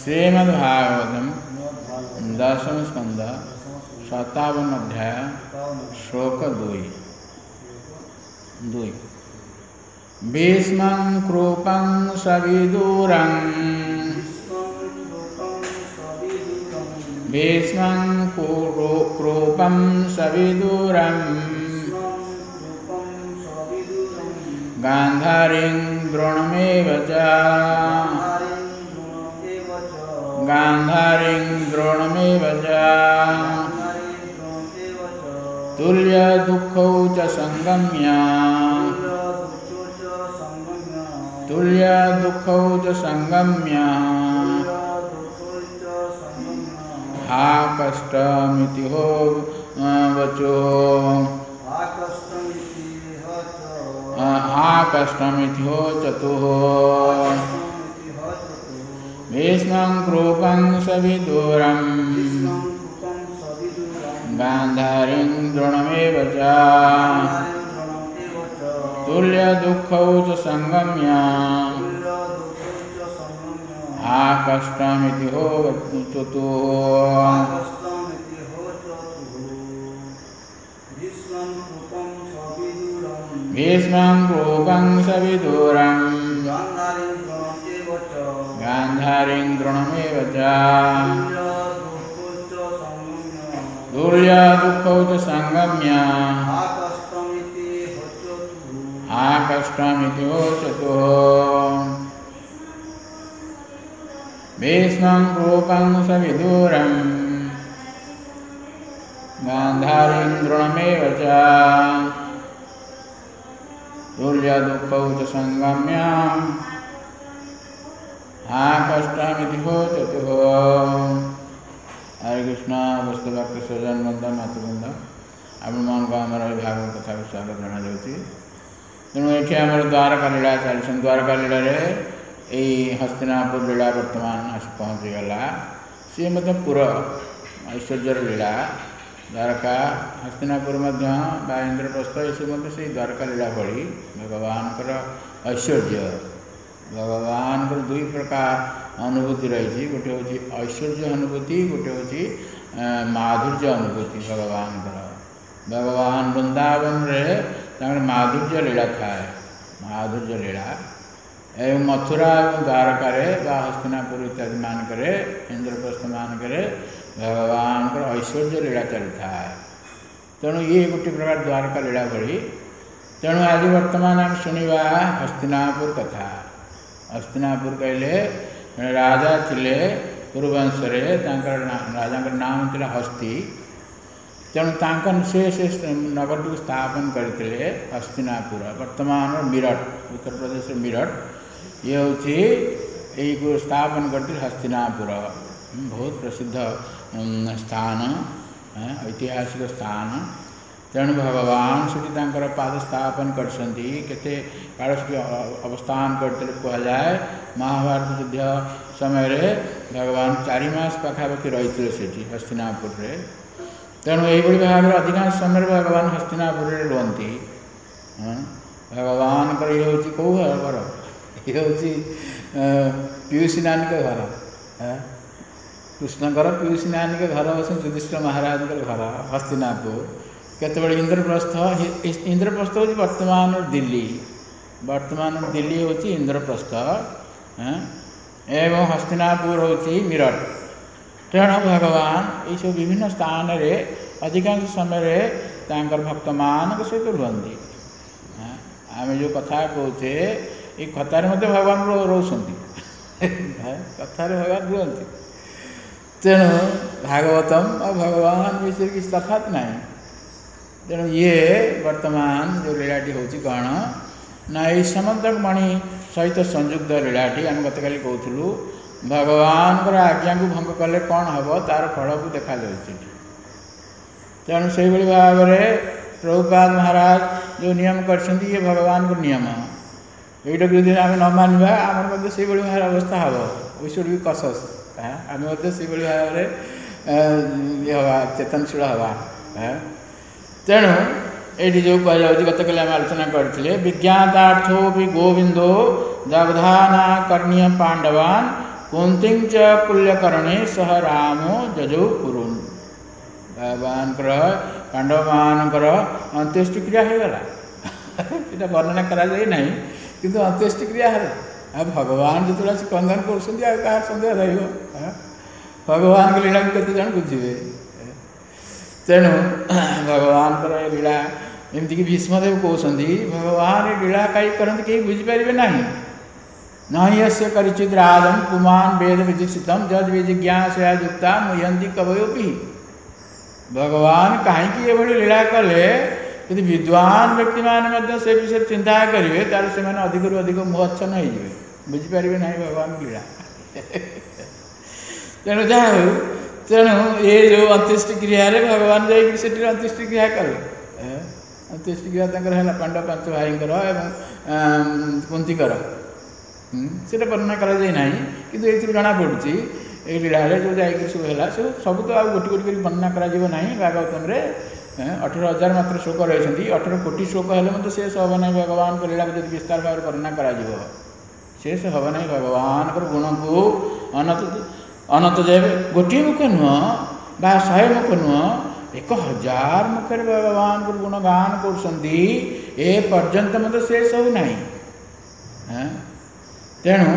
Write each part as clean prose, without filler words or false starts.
Shrimad Bhagavatam 10th स्कंद 57 अध्याय श्लोक 2 भीष्मं कृपं सविदुरं भीष्मं कृपं सविदुरं गान्धारीं द्रोणमेव च गान्धारीं द्रोणमेव च तुल्यदुःखौ च संगम्य तुल्यदुःखौ च संगम्य हा कष्टमिति हो वचो हा कष्टमिति हो चतुः भीष्मं कृपं सविदुरं गान्धारीं द्रोणमेव च तुल्यदुःखौ च संगम्य हा कष्टमिति हो चतुः भीष्मं कृपं सविदुरं गान्धारीं द्रोणमेव च तुल्यदुःखौ च संगम्य हा कष्टमिति हो चतुः भीष्मं कृपं सविदुरं गान्धारीं द्रोणमेव च तुल्यदुःखौ च संगम्य हा कष्टमिति हो चतुः। हरे कृष्ण वस्तु भक्त स्वजन बंद मातृबंद आपण मान आमर भागवत कथा विषय जना जाऊँगी तेणु ये आम द्वारका लीला चलती द्वारका लीला यही हस्तिनापुर लीला वर्तमान आस पहुँचीगला सी मत पुर ऐश्वर्यर लीला द्वारका हस्तिनापुर बा इंद्रप्रस्थ ये से द्वारका लीला भली भगवान ऐश्वर्य भगवान दुई प्रकार अनुभूति रही गोटे हूँ ऐश्वर्य अनुभूति गोटे हूँ माधुर्य अनुभूति भगवान वृंदावन रे माधुर्य लीला थाए माधुर्य लीला एवं मथुरा और द्वारका हस्तिनापुर इत्यादि मानक इंद्रप्रस्थ मानक भगवान ऐश्वर्य लीला चली था तेणु ये गोटे प्रकार द्वारका लीला भली तेणु आज वर्तमान आम शुणा हस्तिनापुर कथा हस्तिनापुर कहले राजा थिले पूर्ववंश राजा नाम थिला हस्ती तेणु से नगर को स्थापन करते हस्तिनापुर वर्तमान मीरठ उत्तर प्रदेश मीरठ ये हूँ यही स्थापन करते हस्तिनापुर बहुत प्रसिद्ध स्थान ऐतिहासिक स्थान तेणु भगवान से पाद स्थापन करते काल अवस्थान करते कहुए महाभारत युद्ध समय भगवान 4 मास पाखापाखि रही से हस्तिनापुर तेणु यही भाव में अधिकांश समय भगवान हस्तिनापुर रुहति भगवान ये हूँ कौ घर ये हूँ पीयूषी नानी के घर कृष्णकर पीयूषी नानी के घर हूँ युधिष्ठिर महाराज घर हस्तिनापुर केतबे इंद्रप्रस्थ इंद्रप्रस्थ हूँ वर्तमान दिल्ली हूँ इंद्रप्रस्थ एवं हस्तिनापुर हूँ मीरठ तेणु भगवान ये सब विभिन्न स्थान रे अधिकांश समय भक्त मान सहित रुहति आम जो कथा कहे ये कथार भगवान रोचती कथार भगवान रुहति तेणु भागवतम और भगवान विषय किसी तफात नहीं तेणु ये वर्तमान जो लीलाटी हूँ कौन ना ये समंतक मणि सहित संयुक्त लीलाटी आम गत काली कहूँ भगवान आज्ञा को भंग कले कौन हम तार फल को देखा तेणु से भाव में प्रभुपाद महाराज जो नियम कर भगवान को नियम यहीटा यदि आम न मानवा आम से भाव अवस्था हम वी शुड बी कॉशियस आम से भाव में हवा चेतनशील हवा तेणु ये जो कह गतकाली आम आलोचना करते विज्ञातार्थो भी गोविंदो दग्धाना कर्णीय पांडवान कुंतीं च कुल्यकर्णे सह रामो जजौ कुरुन्। भगवान पांडव मानकर अंत्येष्टि क्रिया हो गला ये वर्णना करा जाए नहीं किंतु अंत्येष्टि क्रिया है। अब भगवान जो कंदन कर सन्देह रही भगवान की लीला केते जन बुझे। तेणु भगवान लीला एमती भीष्मदेव कहते भगवान लीला कहीं करते कहीं बुझीपारे ना नहीं यस्य करिचिद्रादं पुमान् वेद विजिक्षितं जद विजिज्ञासया युक्ता मुह्यन्ति कवयोपि। भगवान कहीं लीला कले यदि विद्वान व्यक्ति मैंने से विषय चिंता करेंगे तार से अधिक अधिक मोहच्छन्न हो बुझीपारे ना भगवान लीला। तेणु जहा तेणु ये जो अंत्येष्टि क्रिया भगवान जाइए अंत्येष्टि क्रिया कले अंत्येष्टि क्रिया है पांडव 5 भाई कुंतीकर से वर्णना करा जाए ना कि जना पड़ी ये लीला जो जाकर सब है सब तो आउ गोटी गोटी वर्णना करा भागवतम 18,000 मात्र श्लोक रही 18 कोटी श्लोक हेल्ले मतलब शेष हम ना भगवान को लीला को विस्तार भाव वर्णना करा शेष हम ना भगवान गुण को अनंत अनंत जाए गोटे मुख नुह 100 मुख नुह 1000 मुखर भगवान को गुण गान कर शेष हो ना। तेणु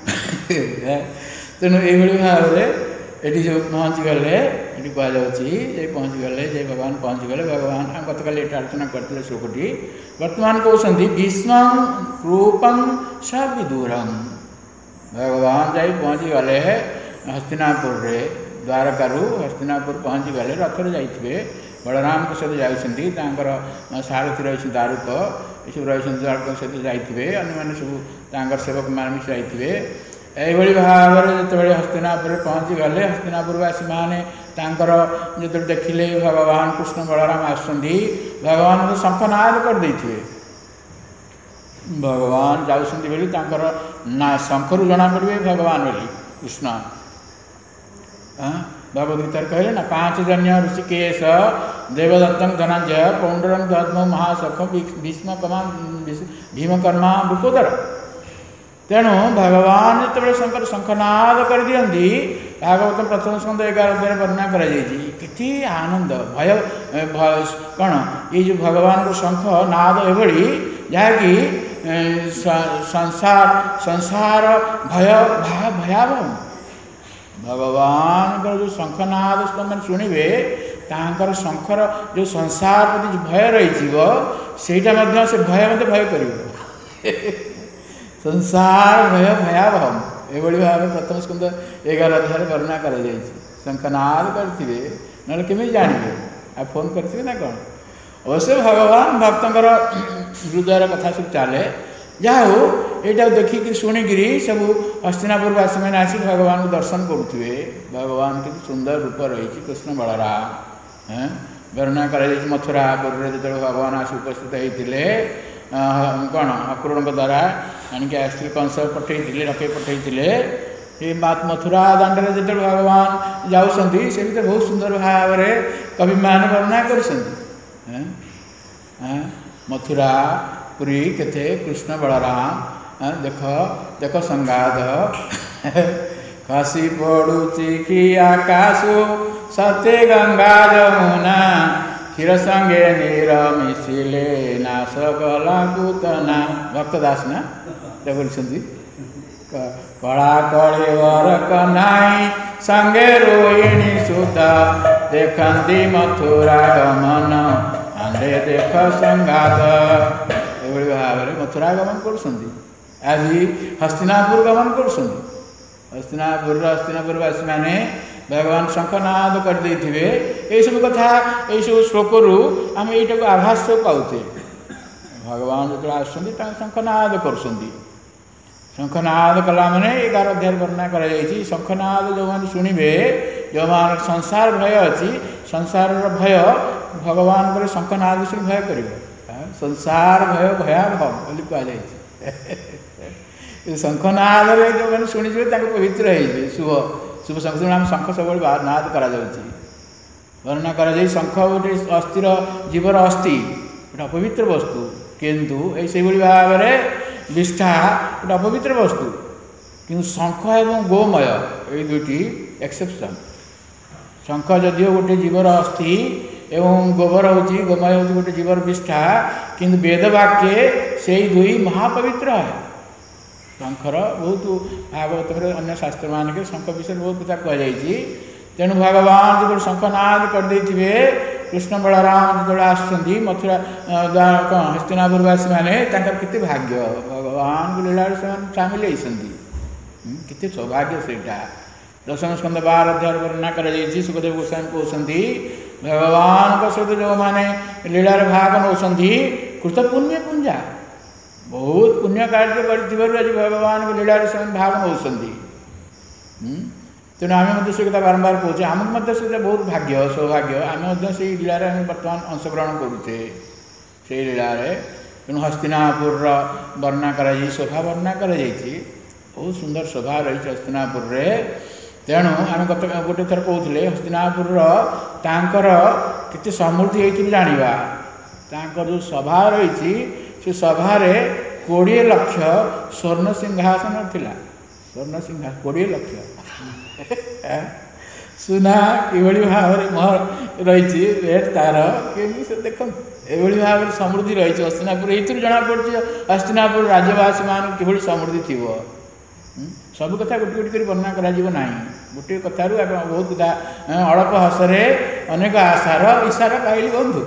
तेणु ये भाव ये जो पहुँची गले ये कहुच्छी पहुँची गले जे भगवान पहुँची गले भगवान गत काली आलोचना करते श्लोकटी वर्तमान कहते भीष्म रूपं स विदुरं। भगवान जाई पहुँची गले हस्तिनापुर रे द्वारकारु हस्तिनापुर पहुँची गले रथर जाइए बलराम के सहित जाइछन्ति सारथी रही दारुक ये सब रही दारुक सहित जाइए अन्य सब सेवक मान जाइए यही भाव में जो हस्तिनापुर पहुँची गले हस्तिनापुरवासी मैंने जो देखिले भगवान कृष्ण बलराम आसुँच भगवान तो शंखनाद करदे भगवान जाऊँगी बोली ना शंखर जना पड़े भगवान बोली कृष्ण भगवद गीता कहले ना 5 जन्य ऋषिकेश देवदत्तं धनंजय पौंडरं दद्म महासख भीमकर्मा वृकोदर। तेणु भगवान जो शंकर शंखनाद कर दियंती भागवत प्रथम स्कंद 11 अध्याय वर्णना करी आनंद भय कौन ये जो भगवान को शंख नाद एभली जहाँकि संसार संसार भय भयावह भगवान जो शंखनाद मैंने शुणे तांकर शंखर जो संसार प्रति जो भय रही से भय मत भय कर संसार भय भयावह एभली भाव प्रथम स्कंद 11 अध्याय वर्णना कर शंखनाद करते ना केमी जानवे आ फोन करते ना कौन अवश्य भगवान भक्तर हृदय कथा सब चले जहा हो यहाँ देखिक शुणिकी सब हस्तिनापुरवासी मैंने आसिक भगवान को दर्शन करुवे भगवान के सुंदर रूप रही कृष्ण बलराम वर्णना कर मथुरापुर जो भगवान आस उपस्थित होते कौन अक्रूर द्वारा आणिक आसि कंस पठे रखे पठे ये मथुरा दाण्डे जो भगवान जाऊँगी से भी बहुत सुंदर भाव में कवि मान वर्णना कर मथुरा पुरी केते कृष्ण बलराम देख देख संगाद खसी पड़ुची कि आकाशु सत्य गंगा जमुना क्षीर संगे नीर मिशिले नाश गला पूतना भक्तदास ना बोलती कला कली वर कन्हाई संगे रोहिणी सुता देखती मथुरा गमन आंधे देख संगात एभली भाव में मथुरा गमन कर आज हस्तिनापुर गमन कर हस्तिनापुरवासी मैंने भगवान शंखनाद करदे ये सब कथा ये सब श्लोक आम यू आभास पाचे भगवान जो आसुँच शंखनाद कर शंखनाद कला मैंने 11 अध्याय वर्णना कर शंखनाद जो मैंने शुणे जो मान संसार भय अच्छी संसार भय भगवान को शंखनाद से भय कर संसार भय भयावह बोली कहुई शंखनाद जो मैंने शुणिजे पवित्र हो शुभ शुभ शंख आम शंख सब नाद करा वर्णना कर शंख गोटे अस्थिर जीवर अस्थि गोटे अपवित्र वस्तु किंतु से भाव में विष्ठा गोटे अपवित्र वस्तु କିନ୍ତୁ ଶଙ୍ଖ ଏବଂ ଗୋମୟ ଏଇ ଦୁଇଟି ଏକ୍ସେପ୍ସନ୍। ଶଙ୍ଖ ଯଦିଓ ଗୋଟେ ଜୀବର ଅସ୍ଥି ଏବଂ ଗୋବର ହେଉଛି ଗୋମୟ ହେଉଛି ଗୋଟେ ଜୀବର ବିଷ୍ଠା, କିନ୍ତୁ ବେଦବାକ୍ये ସେଇ ଦୁଇ ମହାପବିତ୍ର। ଶଙ୍ଖର ବହୁତ ଭାଗବତରେ ଅନ୍ୟ ଶାସ୍ତ୍ରମାନଙ୍କରେ ଶଙ୍ଖ ବିଷୟରେ ବହୁତ କଥା କୁହାଯାଇଛି। ତେଣୁ ଭଗବାନ ଯେତେବେଳେ ଶଙ୍ଖନାଦ କରିଦେଇଥିବେ, କୃଷ୍ଣ ବଳରାମ ଯେତେବେଳେ ଆସୁଛନ୍ତି ମଥୁରା ହସ୍ତିନାପୁରବାସୀମାନେ ତାଙ୍କର କେତେ ଭାଗ୍ୟ, ଭଗବାନଙ୍କ ଲୀଳାରେ ସେମାନେ ସାମିଲ ହେଇଛନ୍ତି। କେତେ ସୌଭାଗ୍ୟ ସେଇଟା। ଦଶମ ସ୍କନ୍ଧ 12 ଅଧ୍ୟାୟରେ ବର୍ଣ୍ଣନା କରାଯାଇଛି। ସୁଖଦେବ ଗୋସ୍ୱାମୀ କହୁଛନ୍ତି ଭଗବାନଙ୍କ ସହିତ ଯେଉଁମାନେ ଲୀଳାରେ ଭାଗ ନେଉଛନ୍ତି କୃତ ପୁଣ୍ୟ ପୁଞ୍ଜା, ବହୁତ ପୁଣ୍ୟ କାର୍ଯ୍ୟ କରିଥିବାରୁ ଆଜି ଭଗବାନଙ୍କ ଲୀଳାରେ ସେମାନେ ଭାଗ ନେଉଛନ୍ତି। ତେଣୁ ଆମେ ମଧ୍ୟ ସେ କଥା ବାରମ୍ବାର କହୁଛେ, ଆମକୁ ମଧ୍ୟ ସେଇଟା ବହୁତ ଭାଗ୍ୟ ସୌଭାଗ୍ୟ, ଆମେ ମଧ୍ୟ ସେଇ ଲୀଳାରେ ଆମେ ବର୍ତ୍ତମାନ ଅଂଶଗ୍ରହଣ କରୁଛେ ସେଇ ଲୀଳାରେ। ତେଣୁ ହସ୍ତିନାପୁରର ବର୍ଣ୍ଣନା କରାଯାଇଛି, ଶୋଭା ବର୍ଣ୍ଣନା କରାଯାଇଛି, ବହୁତ ସୁନ୍ଦର ଶୋଭା ରହିଛି ହସ୍ତିନାପୁରରେ। ତେଣୁ ଆମେ ଗୋଟେ ଥର କହୁଥିଲେ ହସ୍ତିନାପୁରର ତାଙ୍କର କେତେ ସମୃଦ୍ଧି ହେଇଛି ଜାଣିବା। ତାଙ୍କର ଯେଉଁ ସଭା ରହିଛି ସେ ସଭାରେ 20 ଲକ୍ଷ ସ୍ୱର୍ଣ୍ଣ ସିଂହାସନ ଥିଲା। ସ୍ୱର୍ଣ୍ଣ ସିଂହାସନ 20 ଲକ୍ଷ ସୁନା କିଭଳି ଭାବରେ ରହିଛି ରେଟ୍ ତାର, କେମିତି ସେ ଦେଖନ୍ତୁ ଏଭଳି ଭାବରେ ସମୃଦ୍ଧି ରହିଛି ହସ୍ତିନାପୁର। ଏଇଥିରୁ ଜଣାପଡ଼ୁଛି ହସ୍ତିନାପୁର ରାଜ୍ୟବାସୀ ମାନଙ୍କୁ କିଭଳି ସମୃଦ୍ଧି ଥିବ। ସବୁ କଥା ଗୋଟି ଗୋଟି କରି ବର୍ଣ୍ଣନା କରାଯିବ ନାହିଁ। ଗୋଟିଏ କଥାରୁ ଆପଣ ବହୁତ କଥା ଅଳ୍ପ ହସରେ ଅନେକ ଆଶାର ଇଶାର ପାଇଲି ବନ୍ଧୁ।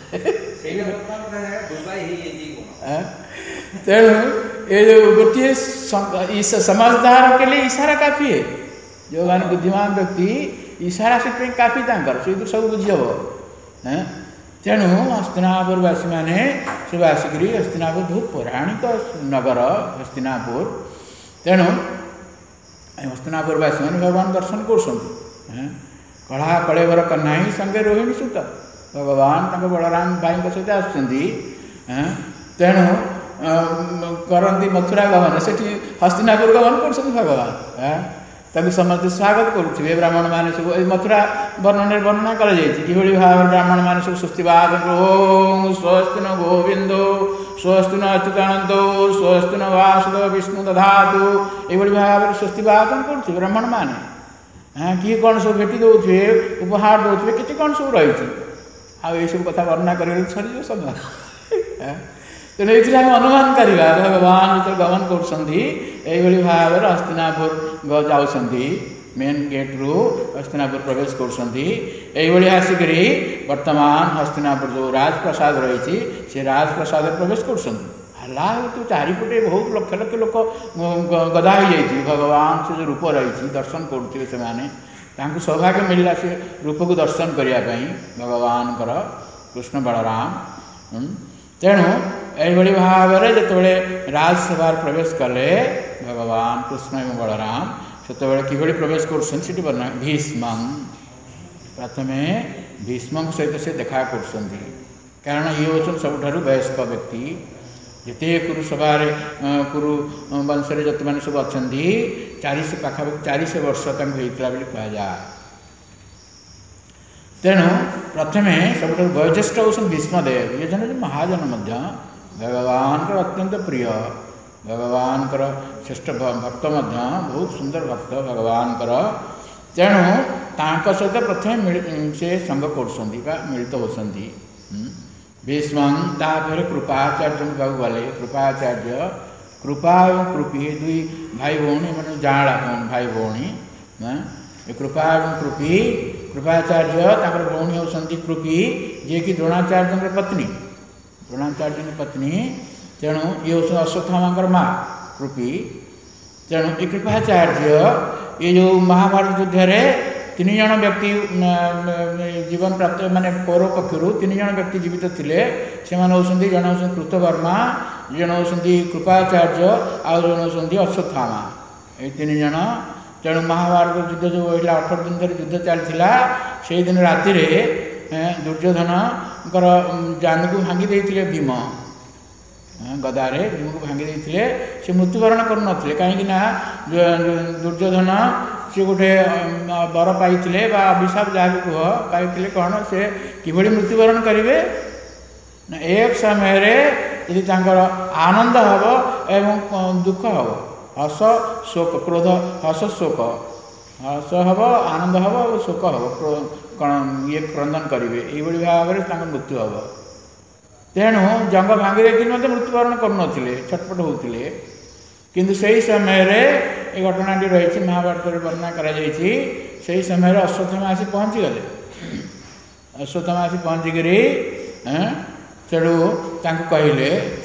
ତେଣୁ ଏ ଗୋଟିଏ समझदार के लिए इशारा काफी है। जो मैंने बुद्धिमान व्यक्ति इशारा से काफी तांकर से सब बुझीहब। तेणु हस्तिनापुरवासी मैंने सब आसिक हस्तिनापुर बहुत पौराणिक नगर हस्तिनापुर। तेणु हस्तिनापुरवासी मैंने भगवान दर्शन कर कला कलेवर कन्हाई संगे रोहिणी सुत भगवान बलराम भाई सहित आसुँच। तेणु करती मथुरा गमन से हस्तिनापुर गमन कर भगवान ताकि समस्त स्वागत करुवे। ब्राह्मण मैंने सब मथुरा वर्णन वर्णना कर भाव ब्राह्मण मैंने सब स्वस्तिवाद ओम स्वस्ति न गोविंदो स्वस्ति न अच्युतानंदो स्वस्ति न वासुदेव विष्णु दधातु ये भाव स्वस्तिवादन कर ब्राह्मण मैंने किए कौन सब भेटी दौथे उपहार दौथे के कौन सब रही आउ सब कथा वर्णना कर सर समय। तेणु ये अनुमान करवा भगवान जो गमन कर भाव हस्तिनापुर जाऊँगी मेन गेट रु हस्तिनापुर प्रवेश कर आसिक वर्तमान हस्तिनापुर जो राजप्रसाद रही से राजप्रसाद प्रवेश कर चारिपटे बहुत लक्ष लक्ष लोक गदा हो जाती भगवान से जो रूप रही दर्शन करुवे से सौभाग्य मिलला से रूप को दर्शन करने भगवान कृष्ण बलराम। तेणु यही भाव में जो राजसभा प्रवेश कले भगवान कृष्ण एवं बलराम से कि प्रवेश कर भीष्म प्रथमे भीष्म सहित से देखा कर कारण ये हूँ सबुठ वयस्क व्यक्ति जिते कुरु सभा कुरु वंश जो मैंने सब अच्छा 400 पाखापाखि 400 वर्ष होता कहुए। तेणु प्रथमे सब वयोज्येष्ठ होती भीष्मदेव ये जन महाजन भगवान अत्यंत प्रिय भगवान श्रेष्ठ भक्त बहुत सुंदर भक्त भगवान। तेणु तांक सहित प्रथमे से संग कर मिलित होती भीष्म तापर कृपाचार्य गले कृपाचार्य कृपा और कृपी दुई भाई भौणी मैंने जाड़ा भाई भौणी कृपा और कृपी कृपाचार्य भौणी होती कृपी जी कि द्रोणाचार्य पत्नी पत्नी। तेणु ये हूँ अश्वत्थामा माँ कृपी। तेणु ये कृपाचार्य ये जो महाभारत युद्ध 3 जन व्यक्ति जीवन प्राप्त माने कौरव पक्षर 3 जन व्यक्ति जीवित थे से होती जन होती कृतवर्मा जन होती कृपाचार्य आउ जन होती अश्वत्थामा ये 3 जन। तेणु महाभारत युद्ध जो 18 दिन धरी युद्ध चलता से दिन राति दुर्योधन जान को भांगी देते भीम गदारे भीम को भांगी देते से मृत्युवरण कर कहीं दुर्योधन सी गोटे बर पाई अभिशाप जहाँ कह पाई कौन से किभली मृत्युवरण करेंगे एक समय यदि आनंद हम एवं दुख हम हस शोक क्रोध हस शोक हस हम आनंद हम और शोक हम कौन ये क्रंदन करेंगे ये भाव में मृत्यु हम तेणु जंग भांगी देखिए मृत्युवरण करुले छटपट होते किंतु सही समय ये घटनाटी रही महाभारत वर्णना कर समय अश्वत्थामा आसी पहुँची गले अश्वत्थामा आसी पहुँचिकी तेणु कहले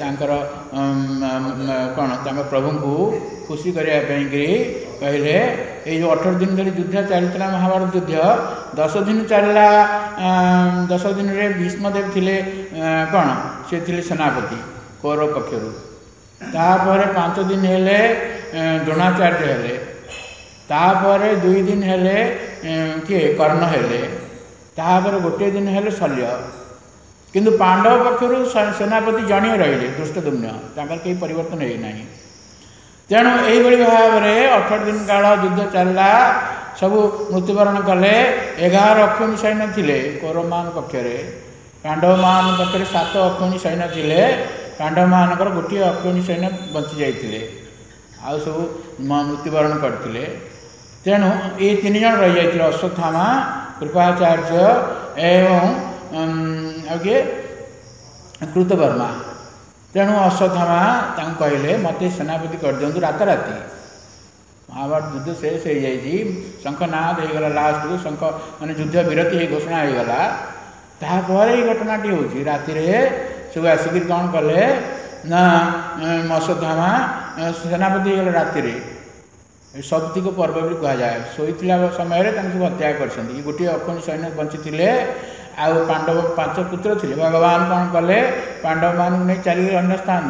कौन प्रभु को खुशी करने कहले ये जो 18 दिन धरी युद्ध चलता महाभारत युद्ध 10 दिन चलला 10 दिन रे भीष्मदेव थिले कौन से थिले सेनापति कौरव पक्षरु तापर 5 दिन हेले द्रोणाचार्य हेले तापर 2 दिन हेले किए कर्ण हेले तापर गोटे दिन हेले शल्य किंतु पांडव पक्षरु सेनापति जड़े रहिले दुष्टदुम्न ताकर कई परिवर्तन होना तेणु यही भाव में 18 दिन काल युद्ध चलला सबू मृत्युवरण कले 11 अक्षौणी सैन्य थे कौरव मान पक्षरे पांडव मान पक्षरे 7 अक्षौणी सैन्य थे पांडव मानकर गोटे अक्षौणी सैन्य बंची जाते आउ सब मृत्युवरण करते तेणु ये 3 जन रही जाते अश्वत्थामा कृपाचार्य एवं आगे कृतवर्मा तेणु अश्वत्थामा कहले मत सेनापति कर दिंतु राताराति महाभारत युद्ध शेष हो जाए शंखनाद होगला लास्ट को शंख मान युद्ध विरति घोषणा होगला तापर ये घटनाटी हो राति सब आसिक कौन कले ना अश्वत्थामा सेनापति होगला राति सप्तिक पर्व भी कहुए शोला समय सब हत्या कर गोटे अक्षौणी सैन्य बंची आउ पांडव 5 पुत्र थे भगवान कौन कले पांडव मान नहीं चलिए अन्य स्थान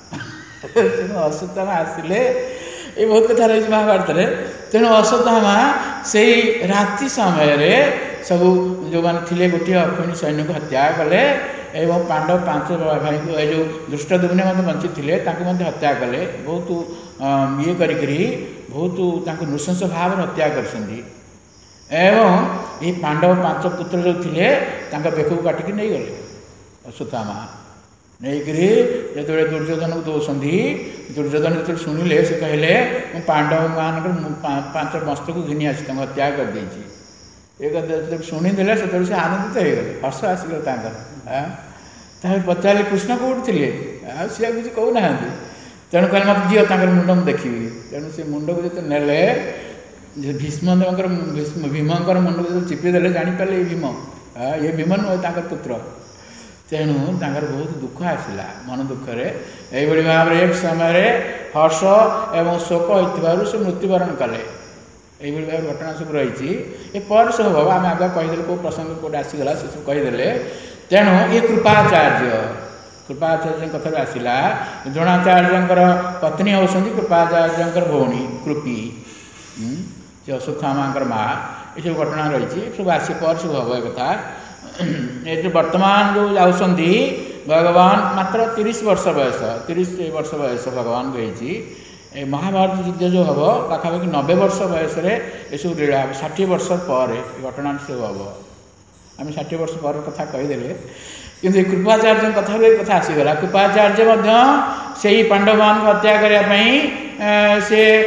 को अश्वत्थामा आसिले ये बहुत कथा रही महाभारत में तेणु अश्वत्थामा से राति समय सब जो मैंने थे गोटे अक्षौणी सैन्य को हत्या कले एवं पांडव 5 भाई को जो दुष्टदुम्न बंची थे हत्या कले बहुत ये करी बहुत नृशंस भाव हत्या कर एवं ये पांडव 5 पुत्र जो थे बेक को काटिकी नहीं गले अश्वत्थामा नहीं जो दुर्योधन को दौरान दुर्योधन जो शुणिले से कहले पांडव मान 5 मस्तक घिनी आसी हत्या कर देती शुणीदे से आनंदित हो गले हर्ष आसगला पचारे कृष्ण कौट थे सी किसी कहना तेणु कहले मत दियो मुंड मुझे देखी तेणु से मुंड को जो नेले भीष्मदेव भीमंकर मुंड को चिपीदे जापारे भीम ये भीम नुह पुत्र तेणु बहुत दुख आसला मन दुखरे यही भाव में एक समय हर्ष एवं शोक हो से मृत्युवरण कले यही भाव घटना सब रही ये पर सब हम आम आगे कहीदे कौ प्रसंग कौट आसीगला से सब कहीदे तेणु ये कृपाचार्य कथा आसला द्रोणाचार्य पत्नी होती कृपाचार्य भौणी कृपी से अश्वत्थामा माँ ये सब घटना रही सब आसी पर सब हम कथा ये वर्तमान जो जाऊँगी भगवान मात्र 30 वर्ष बयस 30 वर्ष बयस भगवान को महाभारत युद्ध जो हम पाखापाखि 90 वर्ष बयस ये सब लीला 60 वर्ष पर घटना सब हम आम 60 वर्ष पर कथा कहीदे किंतु कृपाचार्य कथा कथा आसीगला कृपाचार्य से पांडव मान को हत्या करने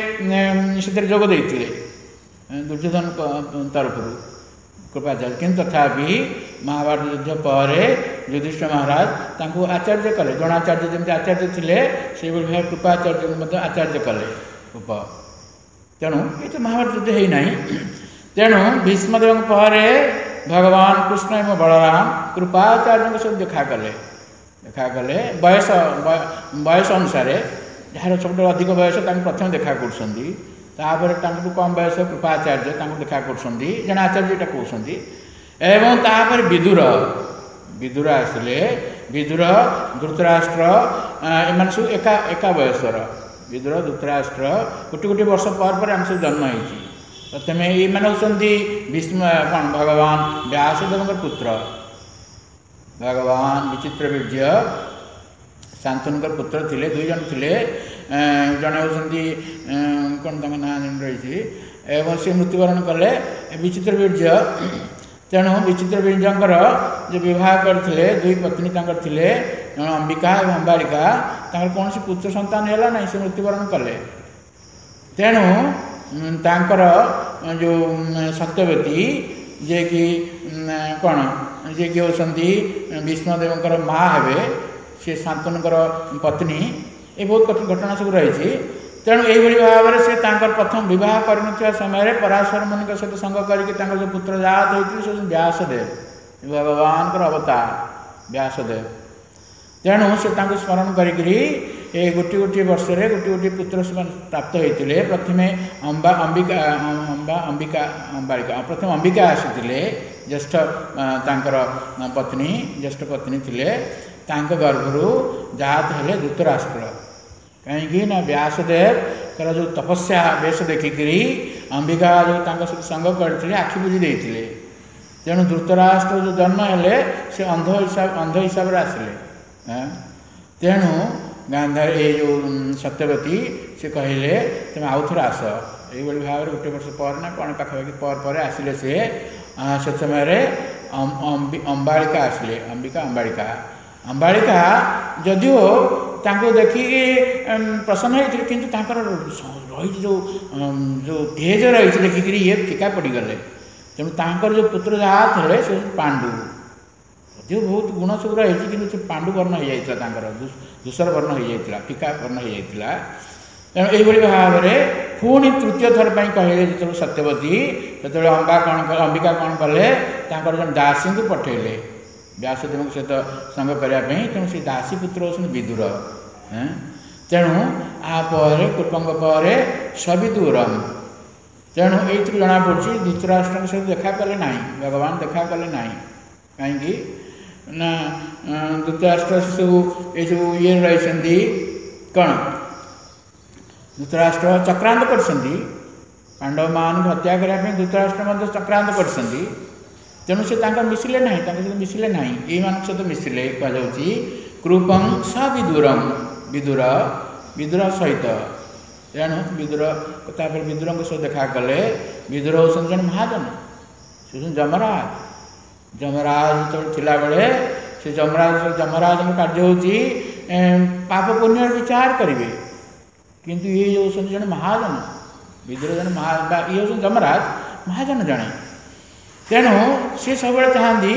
से जोग देते दुर्योधन तरफ कृपाचार्य किंतु तथापि महाभारत युद्ध पर युधिष्ठिर महाराज आचार्य कले द्रोणाचार्य जमी आचार्य थे से भाव कृपाचार्य आचार्य कले उप तेणु ये तो महाभारत युद्ध होना तेणु भीष्मदेव पर भगवान कृष्ण एवं बलराम कृपाचार्य सब देखा बयस बयस अनुसार जार सब अधिक बयस प्रथम देखा कर कम बयस कृपाचार्य देखा कर आचार्य कहते एवं तापर विदुर विदुर आसिले विदुर धृतराष्ट्र एम सब एका बयसर विदुर धृतराष्ट्र गोटे गोटे वर्ष पर आम सब जन्म होती प्रथम ये होती भीष्म कौन भगवान व्यासदेव पुत्र भगवान विचित्रवीर्य शांतनु पुत्र थे 2 जन थे जड़े होती कौन ना रही एवं से मृत्युवरण कले विचित्रवीर्य तेणु विचित्रवीर्यंकर जो विवाह करते 2 पत्नी थे अंबिका और अंबालिका कौन सी पुत्र संतान है ना से मृत्युवरण कले तेणु तांकर जो सत्यवती जे कि कौन जे कि होती भीष्मदेवंकर माँ हेबे से शांतनुकर पत्नी ये बहुत घटना सब रही। तेणु यही भाव में से प्रथम विवाह कर समय पराशर मुनि सहित संग करके जो पुत्र जात होते व्यासदेव भगवान अवतार व्यासदेव। तेणु से स्मरण करी गोटे गोटे वर्ष गोटे गोटे पुत्र प्राप्त होते। प्रथम अंबिका प्रथम अंबिका आसी ज्येष्ठ पत्नी ज्येष्ठ पत्नी थे गर्भर जात हेले धृतराष्ट्र कहीं व्यासदेव जो तपस्या बेश देखिकी अंबिका जो संग करते आखि बुझी देते। तेणु धृतराष्ट्र जो जन्म हेले से अंध हिसाब से आसिले। तेणु गांधारी ये जो सत्यवती से कहले तुम आउ थे आस ये भाव में गोटे वर्ष पर ना कौन पाखापाखि पर आसिले से समय अंबालिका आसिले अंबालिका जदिओ तांको देखिए प्रसन्न होते किंतु रही जो तेज रही देखिक ये फीका पड़गले। तेणु तांकर जो पुत्र जात थे से पांडु जो बहुत गुण सब रही कि पांडु वर्ण हो जाता दूसर वर्ण हो जाता फीका वर्ण हो जाता। तेणु यही भाव में पुणी तृतीय थर पर कहले जो सत्यवती जो अंबिका कौन कले जन दासी को पठेले व्यासदेव सहित संग करने। तेणु से दासी पुत्र होती विदुर। तेणु आपर कुटुंब पर सविदुरम। तेणु ये जना पड़ी धृतराष्ट्र सहित देखा कले ना भगवान देखा कले ना कहीं ना धृतराष्ट्र सब ये जो ये रही कौन धृतराष्ट्र चक्रांत कर पांडव मान हत्या करने धृतराष्ट्र चक्रांत कर। तेणु से मिसिले ना सहित मिसिले ना ये मान सहित मिसिले कहुच्छी कृपं स विदुरम विदुर विदुर सहित। तेणु विदुर विदुर सहित देखा कले विदुर होती जन महाजन से जमराज जमराज जो थिला बेले से जमराज कार्य होची पाप पुण्य विचार करेंगे किंतु ये होती जन महाजन विदुर जन ये होती जमराज महाजन जड़े। तेणु सी सब चाहती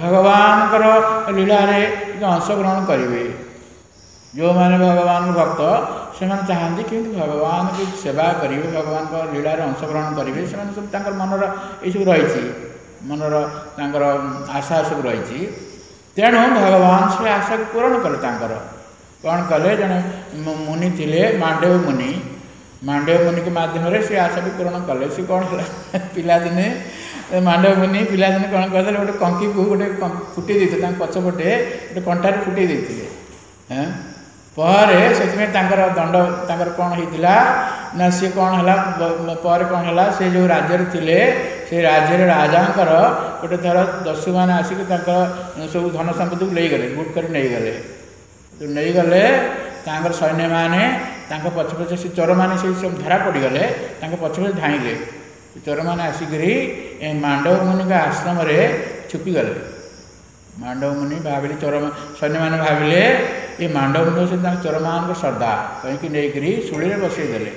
भगवान लीला अंशग्रहण करेंगे जो मैंने भगवान भक्त से चाहती किंतु भगवान की सेवा करेंगे भगवान का लीलार अंशग्रहण करेंगे से सब मनर ये सब रही मनर आशा सब रही। तेणु भगवान से आशा को पूरण कले कौन कले जड़े मुनि थे मांडव मुनि के माध्यम से आशा भी पूरण कले। से कौन पिलादिने मांडव मुनि पिलादिने कौन करते गोटे कंकी को गोटे फुटे देते पछपटे गोटे कंटार फुटे देते पर से दंड कौन होता ना सी कौन है पर कौन है से जो राज्य थे से राज्य राजांकर गोटे थर दस्यु मैंने आसिक सब धन संपत्ति को ले गले लुट कर नहीं गले जो नहीं गले सैन्य मैंने पछ पछे से चोर मैंने से सब धरा पड़गले पछ पछे धाइले चोर मैंने आसिक मांडव मुनि का आश्रम छुपी गले। मांडव मुनि भाविले चोर सैन्य मैंने भाविले ये मांडव मुनि से चोर मान सरदार कहीं नहीं शूली बसईदे।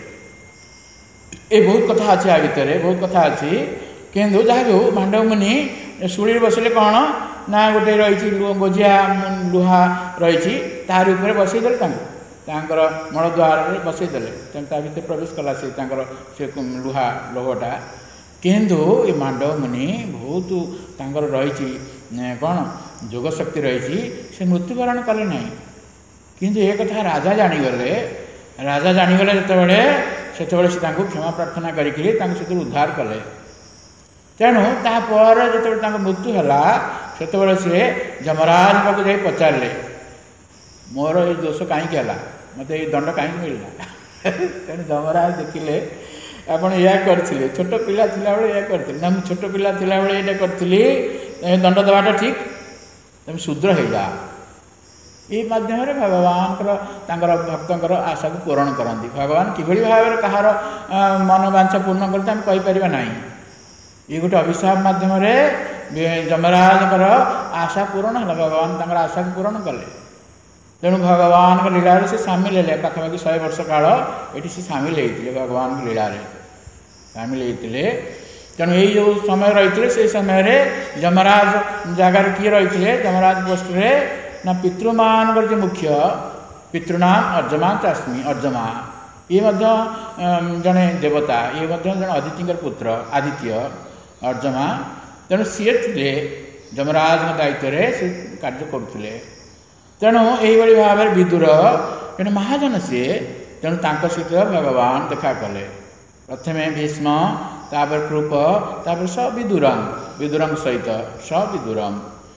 ये बहुत कथा अच्छी आ भितर बहुत कथा अच्छी किंतु जहाँ भी मांडव मुनि शूली बसले कौन ना गोटे रही गोजिया लुहा रही तार ऊपर बसईदे मलद्वार बसईदे भितर प्रवेश कला से लुहा लोहटा किंतु ये मांडव मुनि बहुत रही कौन जोगशक्ति रही से मृत्युवरण कले ना किंतु एक कथा राजा जाणीगले जितेबाला से क्षमा प्रार्थना करके उद्धार कले। तेणु तापर जो मृत्यु है से जमराज पाक जा पचारे मोर ये दोष कहीं मत ये दंड कहीं मिलला। तेणु जमराज देखिले आपड़ या करते छोट पिला या करते ना मुझे छोट पिला ये करी दंड देवाटा ठीक तुम शूद्र हो जा ये माध्यम भगवान भक्तर आशा को पूरण करती। भगवान किभली भाव में कहार मन वांछा पूर्ण करते आम कहीपर ना ये गोटे अभिशाप माध्यम जमराज आशा पूरण है भगवान आशा को पूरण कले। तेणु भगवान लीलार से सामिल है पाखापाखि 100 वर्ष काल ये सामिल होते भगवान लीलार सामिल होते। तेणु यही जो समय रही से समय जमराज जगार किए रही जमराज पोस्ट ना पितृमान जो मुख्य पितृनाम अर्जमा चास्मी अर्जमा ये जड़े देवता ये जड़े अदिति पुत्र आदित्य अर्जमा। तेणु सी थे जमराज दायित्व से कार्य करुले। तेणु यही भाव में विदुर तेणु महाजन सी तेणु सहित भगवान देखा कले। प्रथमे भीष्म तापर कृप तापर स विदुरम विदुरम सहित स विदुरम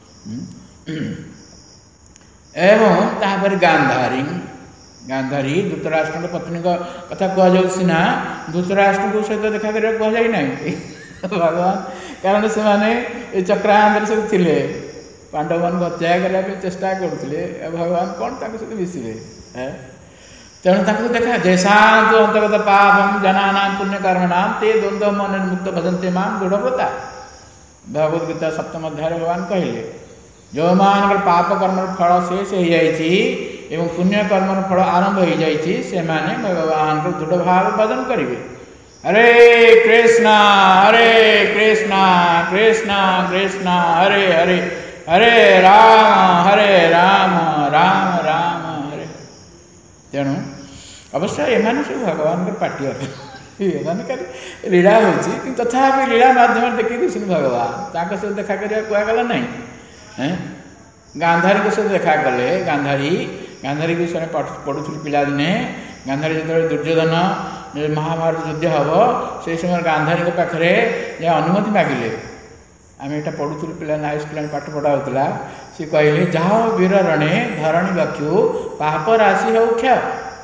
एवं तापर गांधारी गांधारी धृतराष्ट्र पत्नी कथा कह सीना धृतराष्ट्र को सहित देखा कर कह ना भगवान कारण से माने चक्रांत सब थे पांडव मान हत्या करने चेष्टा करते भगवान कौन सहित मिसवे तेणु देखा जैसा जो अंतर्गत पापम जनानां पुण्य कर्मणां ते द्वंद्व मन मुक्त भजन्ते मां दृढ़व्रता भगवद गीता 7th अध्याय भगवान कहले जो मान पाप कर्म फल शेष हो जाइछि एवं पुण्य कर्म फल आरंभ हो जाइछि से माने भगवान को दृढ़ भाव भजन करिवे। हरे कृष्णा कृष्णा कृष्णा हरे हरे हरे राम राम राम हरे। तेणु अवश्य एम सब भगवान पार्टी खाली लीला हो तथापि लीला माध्यम देखिए सुन भगवान सहित देखा कर कहगला ना गांधारी सहित देखा कले। गांधारी को से पढ़ुली पिलादिने गांधारी जो दुर्योधन महाभारत युद्ध हम से समय गांधारी पाखे अनुमति मागिले आम यहाँ पढ़ुलु पिला हाई स्कूल पाठ पढ़ा होता सी कहले जाओ वीर रणे धरणी बक्षु पाप राशि हो क्ष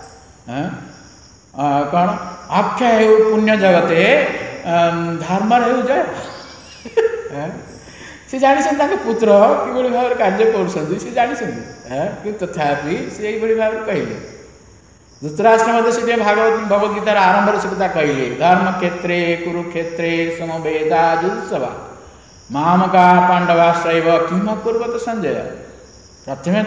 कौन अक्षय हो पुण्य जगते धर्म हो जाए सी जानी पुत्र कि भाव कार्य कर जानी तथापि से भाव कहले। धृतराष्ट्र से भगवद गीतार आरंभ से कहले धर्म क्षेत्रे कुरुक्षेत्रे समवेदा जुत्सवा मामका पांडवाश्रैव किम कुर्वत संजय। प्रथमे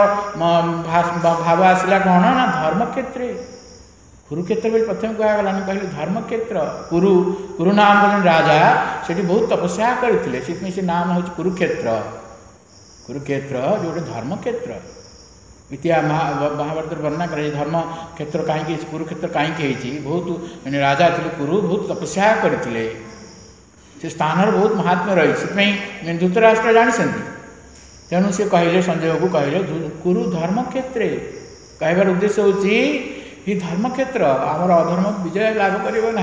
भाव आसला कौन ना धर्म क्षेत्र कुरुक्षेत्र बोली प्रथम कहगला कहले धर्म क्षेत्र कुरु नाम जन राजा से बहुत तपस्या करते से नाम हूँ कुरुक्षेत्र कुरुक्षेत्र जो धर्म क्षेत्र इतिहास महाभारत वर्णना कर धर्म क्षेत्र कहीं कुरुक्षेत्र कहीं बहुत राजा थे कुरु बहुत तपस्या करते से स्थान बहुत महात्म्य रही धृतराष्ट्र जानी तेणु सी कहले संजय को कहले कुरु धर्म क्षेत्र कहबार उद्देश्य हूँ ये धर्म क्षेत्र आमर अधर्म विजय लाभ करना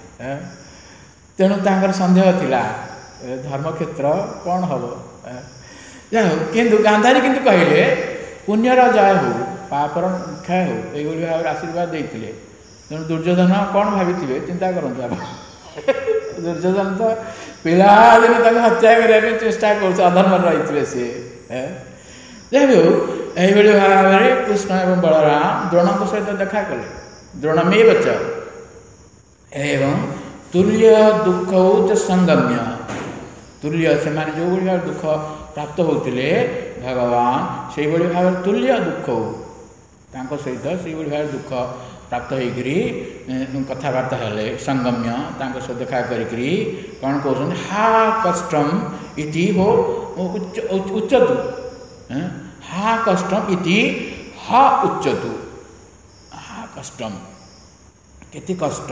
तेणु सन्देह थिला धर्म क्षेत्र कौन हम किंतु गांधारी किंतु कहले पुण्यर जय हो पापर क्षय हो ये भाव आशीर्वाद देते। तेणु दुर्योधन कौन भावी चिंता करूँ दुर्योधन तो पिलादिन हत्या करने चेष्टा कर अधर्म रही सी जहाँ भी हो यही भाव में कृष्ण एवं बलराम द्रोण सहित देखा कले द्रोणमेव च एवं तुल्य दुख च संगम्य तुल्य से माने जो भाव दुख प्राप्त होते भगवान से भाव तुल्य दुख सहित से भाव दुख प्राप्त होकर कथबार्ता हेले संगम्य सहित देखा करी कौन कहते हा कष्टम इति हो उच्चतु हा कष्टम इति हा उच्चतु हा कष्टम केते कष्ट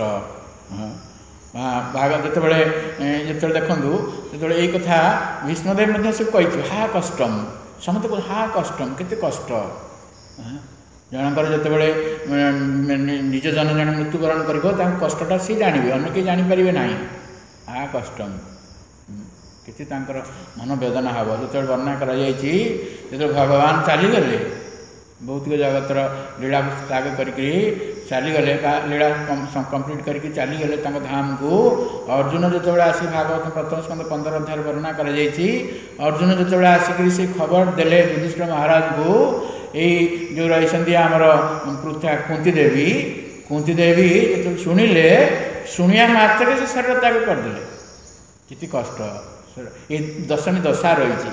भाग जो देखूँ जो यही कथा भीष्मदेव से कही हा कष्टम समस्त हा कष्टम केते कष्ट जनकर जिते निज जन जन मृत्युवरण कर कष्टा सी जानवे अन्य किए जानीपर ना हा कष्टम किसी मन वेदना हम जो वर्णना कर भगवान चलीगले भौतिक जगतर लीला त्याग करके चलीगले लीला कंप्लीट करके चलीगले धाम को अर्जुन जो आसी भागवत प्रथम स्कंद 15 अध्याय वर्णना कर अर्जुन जो आसिक से खबर देले युधिष्ठिर महाराज को यही जो रही आमर पृथा कुंती देवी जो शुणिले शुणिया मात्र से शरीर त्याग करदे किति कष्ट ये दशमी दशा रही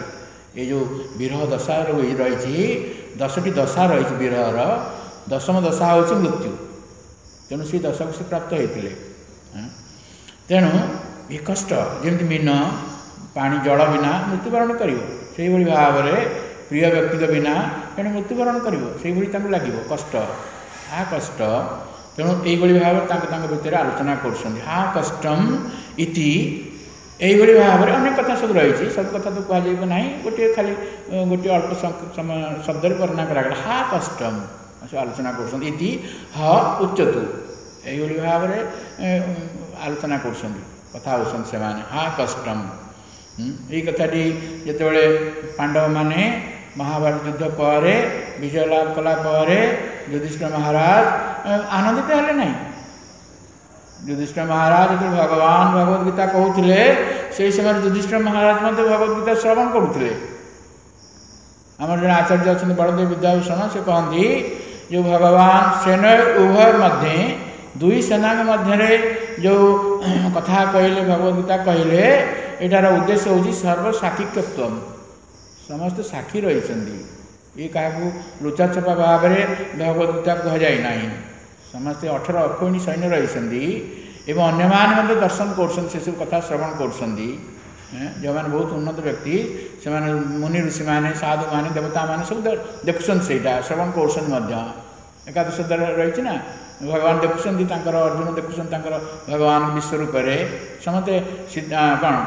ये जो विरह दशा रही 10टी दशा रही विरहर 10म दशा हूँ मृत्यु तेणु से दशा को से प्राप्त होते तेणु ये कष्ट जमी मीन पानी जल बिना मृत्युवरण कर भाव में प्रिय व्यक्ति बिना तेणु मृत्युवरण कर लगे कष्ट हा कष्ट तेणु यही भाव भितर आलोचना कर हा कष्टम इति यही भाव में अनेक कथा सब रही सब कथा तो कह ना गोटे खाली गोटे अल्प समय शब्द वर्णना करागला हा कष्टम आलोचना कर ह उच्चतु यही भाव में आलोचना कर कथा होसन से हा कष्टम यही कथाटी जिते पांडव माने महाभारत युद्ध पर विजय लाभ कला युधिष्ठिर महाराज आनंदित हेले नहीं युधिष्ठिर महाराज जो भगवान भगवद गीता कहते से समय युधिष्ठिर महाराज मध्य भगवद गीता श्रवण करुले आम जो आचार्य अच्छा बलदेव विद्याभूषण से कहती जो भगवान सेना उभय मध्य दुई सेना मध्य जो कथा कहले भगवद गीता कहले यार उद्देश्य हूँ सर्वसाक्षित्व समस्त साक्षी रही ये क्या लुचा छपा भाव में भगवद गीता कह जाए ना समस्ते 18 अक्षौहिणी सैन्य रही एवं अन्य मैंने दर्शन कर सब कथा श्रवण कर जो मैंने बहुत उन्नत व्यक्ति से मुनि ऋषि मैंने साधु मैंने देवता मैंने सब देखुं से श्रवण कर एकादश रही ना भगवान देखुं अर्जुन देखुं भगवान विश्वरूप समस्ते कौन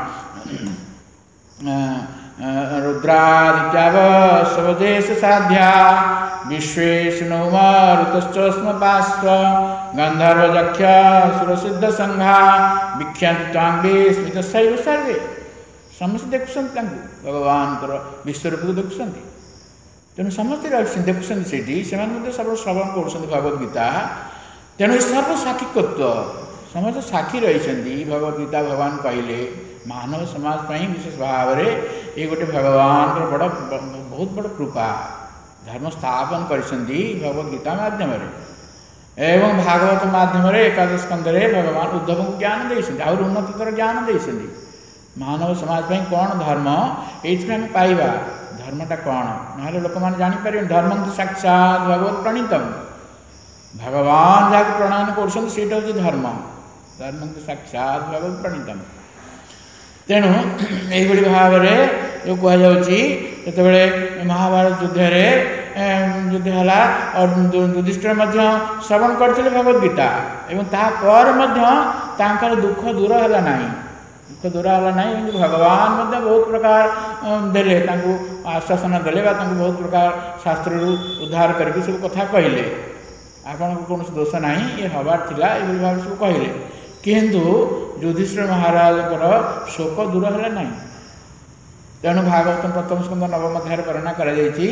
रुद्रादित्याव स्वदेश साध्या विश्वेशनोम ऋतश्चस्म पास्व गंधर्वजक्ष सुरसिद्ध संघा विख्याति स्मित शैव सर्वे समस्त देखुं भगवान विश्वरूप को देखुं तेणु समस्ते देखुं से सब श्रवण कर भगवद गीता तेणु सर्वसाक्षित्व समस्त साक्षी रही भगवद गीता भगवान कहले मानव समाज पर विशेष भाव में ये गोटे भगवान बड़ बहुत बड़ कृपा धर्म स्थापन कर भगवद गीता मध्यम एवं भागवत मध्यम एकादश स्कंदे भगवान उद्धव को ज्ञान देते आहुरी उन्नतर ज्ञान देते मानव समाज पर कौन धर्म ये पाइबा धर्मटा कौन ना लोक मैंने जापर धर्म तो साक्षात भगवत प्रणीतम भगवान जहाँ प्रणाम कर धर्म धर्म तो साक्षात भगवत प्रणीतम तेणु यही भाव में जो कहते महाभारत युद्ध है और युधिष्ठिर श्रवण करते भगवद गीता एवं तापर दुख दूर है ना दुख दूर है ना भगवान बहुत प्रकार देले आश्वासन देले बहुत प्रकार शास्त्र उद्धार करके सब कथा कहले आपन को कौन दोष ना ये हबार थिला ये भाव सब कहले किंतु युधिष्ठिर महाराज शोक दूर है ना तेणु भागवत प्रथम स्कंद नवम अध्याय वर्णना कर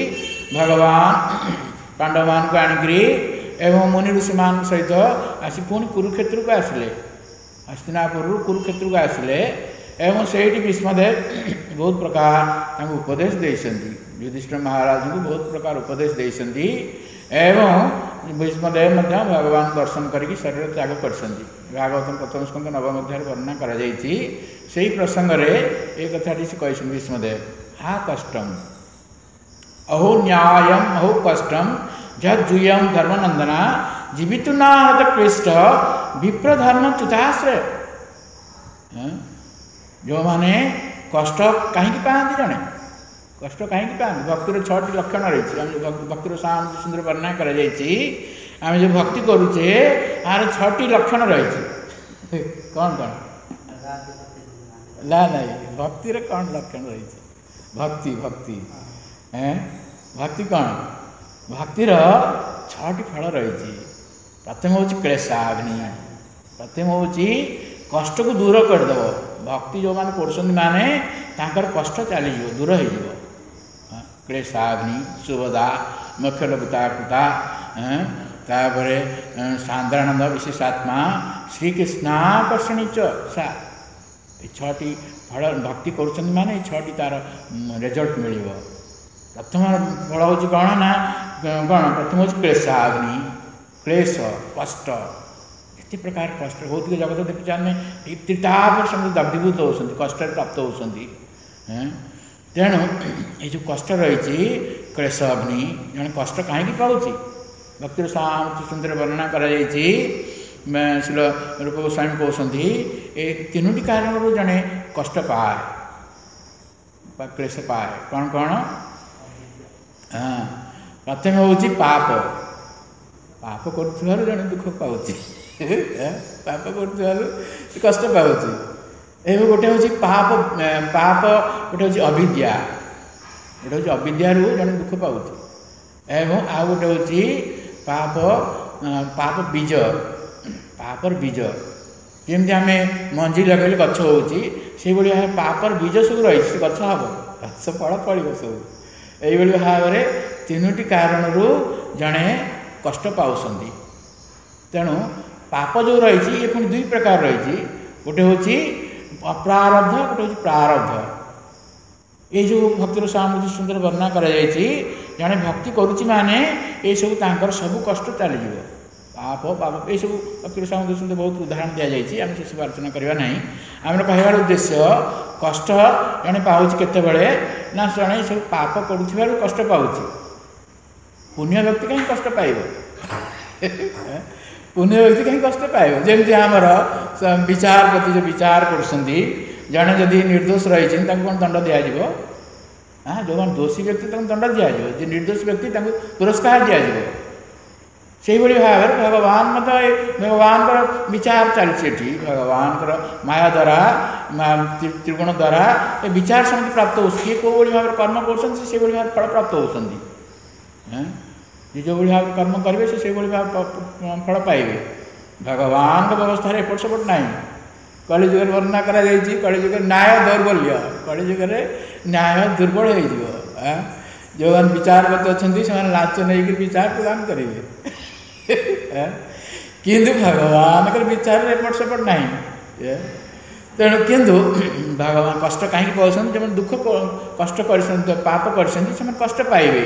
भगवान पांडव मान को आणिकी एवं मुनि ऋषि मान सहित आसी पुणी कुरुक्षेत्र को आसिले हस्तिनापुर कुरुक्षेत्र को आसिले एवं से भीष्मदेव बहुत प्रकार उपदेश देते युधिष्ठिर महाराज को बहुत प्रकार उपदेश देते एवं भीष्मदेव भगवान दर्शन करके शरीर त्याग कर भागवत प्रथम स्कंद नवम अध्याय वर्णना कर प्रसंग में एक कथाटी से कही भीष्मदेव हा कष्टम अहो न्यायम अहो कष्टम जूयम धर्मनंदना जीवित नाहत कृष्ट विप्र धर्म च्युताश्रय जो मैंने कष्ट कहीं पाती जड़े कष्ट कहीं पाती भक्तिर 6टी लक्षण रही भक्तिर सुंदर वर्णना कर आम जो भक्ति करुचे यार 6टी लक्षण रही कौन कौन ना नहीं भक्तिर कौन लक्षण रही भक्ति भक्ति भक्ति कौन भक्तिर 6टी फल रही प्रथम हूँ क्लेशाग्नि प्रथम हूँ कष्ट को दूर करदेव भक्ति जो मैंने कर कष्ट चली दूर हो क्लेशाग्नि सुभदा मोक्षलभूता तापर सांद्रानंद विशेषात्मा श्रीकृष्णाकर्षणी सा 6टी फल भक्ति कर माने 6टी तार रिजल्ट मिल प्रथम फल हूँ कौन ना कौन प्रथम हूँ क्लेशाग्नि क्लेश कष्ट ये प्रकार कष्ट भौतिक जगत देखुचे आम त्रिताप समस्त दग्धीभूत होती कष्ट प्राप्त होती तेणु ये जो कष्ट रही क्लेश अग्नि जन कष्ट कहीं पाँच भक्ति सामर्थ्य सुंदर वर्णना कर शिल रूप गोस्वामी कहते ये तीनोटी कारण जड़े कष्ट पाए क्लेश पाए कौन कौन हाँ प्रथम हूँ पाप पाप कर जड़े दुख पाँच पाप कर कष्ट पाँच एवं गोटे हूँ पाप पाप गोटे हूँ अविद्या गोटे हूँ अविद्या जड़े दुख पाँच एवं आउ गोटे हूँ पाप पाप बीज पापर बीज जमी आम मंजी लगे गछ हो पापर बीज सब रही गछ हम गछ फल फल सब यही भाव में तीनोटी कारण जड़े कष्ट पाँच तेणु पाप जो रही ये पुणी दुई प्रकार रही गोटे हूँ अप्रारब्ध गोटे हूँ प्रारब्ध ये जो भक्तिर सामर्थ्य सुंदर वर्णना कराई जड़े भक्ति करुच्ची माने ये सब तांकर सब कष्ट चलीज पाप पाप ये सब भक्तिर सामर्थ्य सुंदर बहुत उदाहरण दि जाए आम से सब आलोचना करवा ना आम कहवार उद्देश्य कष्ट जड़े पाँच केतबेले ना जड़े सब पाप करुथिबारु कष्ट पाँच पुण्य व्यक्ति कहीं कष्ट पाइब पुण्य व्यक्ति कहीं कष्ट पाइब जमी आमर विचारपति जो विचार कर जड़े जदि निर्दोष रही कौन दंड दिज्व हाँ जो दोषी व्यक्ति दंड दिज्व जो निर्दोष व्यक्ति पुरस्कार दिज्व से भाव में भगवान मतलब भगवान विचार चलती भगवान माया द्वारा त्रिगुण द्वारा विचार समिति प्राप्त हो कौ भाव कर्म कर फल प्राप्त होती जो भाव कर्म करेंगे से भाव फल पाइबे भगवान व्यवस्था एपट सेपट ना कलिजुग वर्णना कराई कलिजुग न्याय दौर्बल्य कलिजुग न्याय दुर्बल हो जो विचारपति अच्छा से लाच नहीं विचार प्रदान करेंगे किंतु भगवान विचार एपट सेपट ना तेणु किंतु भगवान कष्ट कहीं पाँच जो दुख कष्ट कर पाप कर कष्ट पाइबे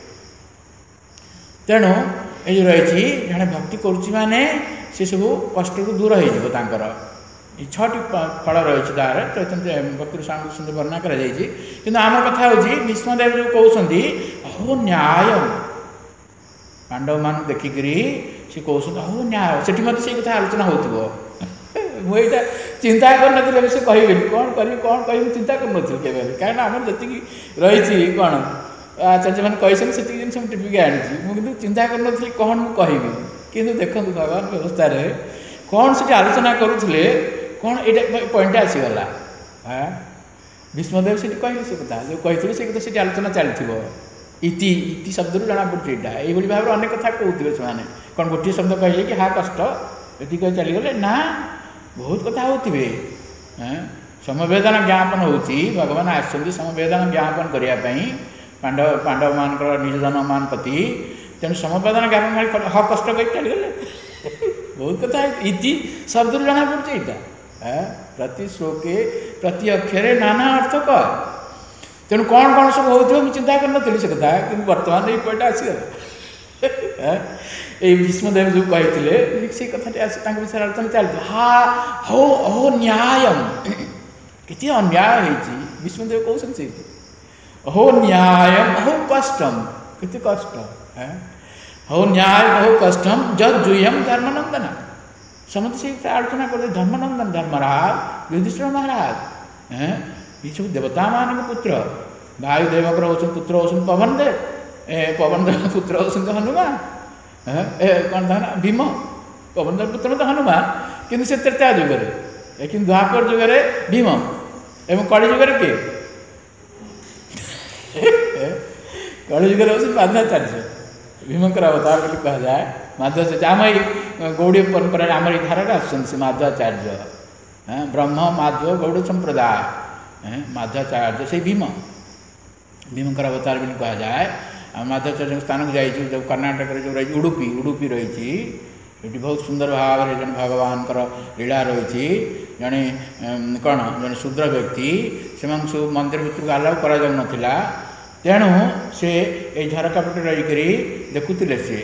तेणु ये रही जड़े भक्ति करुच्ची माने से सब कष्ट दूर हो छटी फल रही तार चैतन्य भक्ति सामर्थ्य सुंदर वर्णना कर आम कथा हूँ भीष्मदेव जो कहते अहो न्याय पांडव मान देखिक सी कहते अहो न्याय से मत से कथा आलोचना हो मुझे चिंता कर से कहे कौन कह चिंता कर कहीं आम जी रही कौन आचार्य मैंने कही से जिन टिपिक आनी मुझे चिंता कर कौन मुझे कहबी कि देखो भगवान व्यवस्था कौन से आलोचना करुले कौन ये पॉइंट आसीगला हाँ भीष्मदेव से कहले से कथा जो कही से कथा से आलोचना चलती इति इति शब्द जना पड़े यहाँ ये भाव में अनेक कथा कहते से कौन गोटे शब्द कहे कि हाँ कष्ट ये कह चलीगले ना बहुत कथा होते हाँ समवेदना ज्ञापन हो भगवान आसुँच समवेदना ज्ञापन करने पांडव मान निज जन मान प्रति तेणु समवेदना ज्ञापन हाँ कष्ट कही चलीगले बहुत कथा इति शब्द जना पड़े यहाँ प्रति श्लोके प्रति अक्षरे नाना अर्थ कह तेणु कौन कौन सब हो चिंता कर से कथा कि बर्तमान ये पॉइंट आसीगला ये भीष्मदेव जो कही से कथा विषय आलोचना चलती हाँ हो अहो न्याय कि अन्याय हो भीष्मदेव कहते अहो न्याय अहो कष्टम कि कष्ट हो न्याय अहो कष्टम जद जुयम धर्मनंदन समझ से आलोचना करते धर्मनंदन धर्मराज युधिष्ठिर महाराज ये सब देवता मान पुत्र वायुदेवकर हो पुत्र हो पवन देव पुत्र हो हनुमान कौन था ना भीम पवन देव पुत्र तो हनुमान किंतु से त्रेता जुगे लेकिन द्वापर जुगे भीम एवं कलि जुगे किए कलि जुगे हूँ माध्वाचार्य भीमकर अवतार बोली कह जाए माध्वाचार्य आम ये गौड़ी परंपरा आम ये धारा आस माध्वाचार्य ब्रह्म माध्व गौड़ संप्रदाय माध्वाचार्य से भीमकर अवतार बोली कह जाए माध्वाचार्य स्थान को जाइए जो कर्णाटक जो रही उडुपी उडुपी रही ये बहुत सुंदर भाव में जन भगवान लीला रही जड़े कौन जड़े शूद्र व्यक्ति से सब मंदिर भितर को आलाउ करा तेणु से ये झरका पटे रही देखुले सी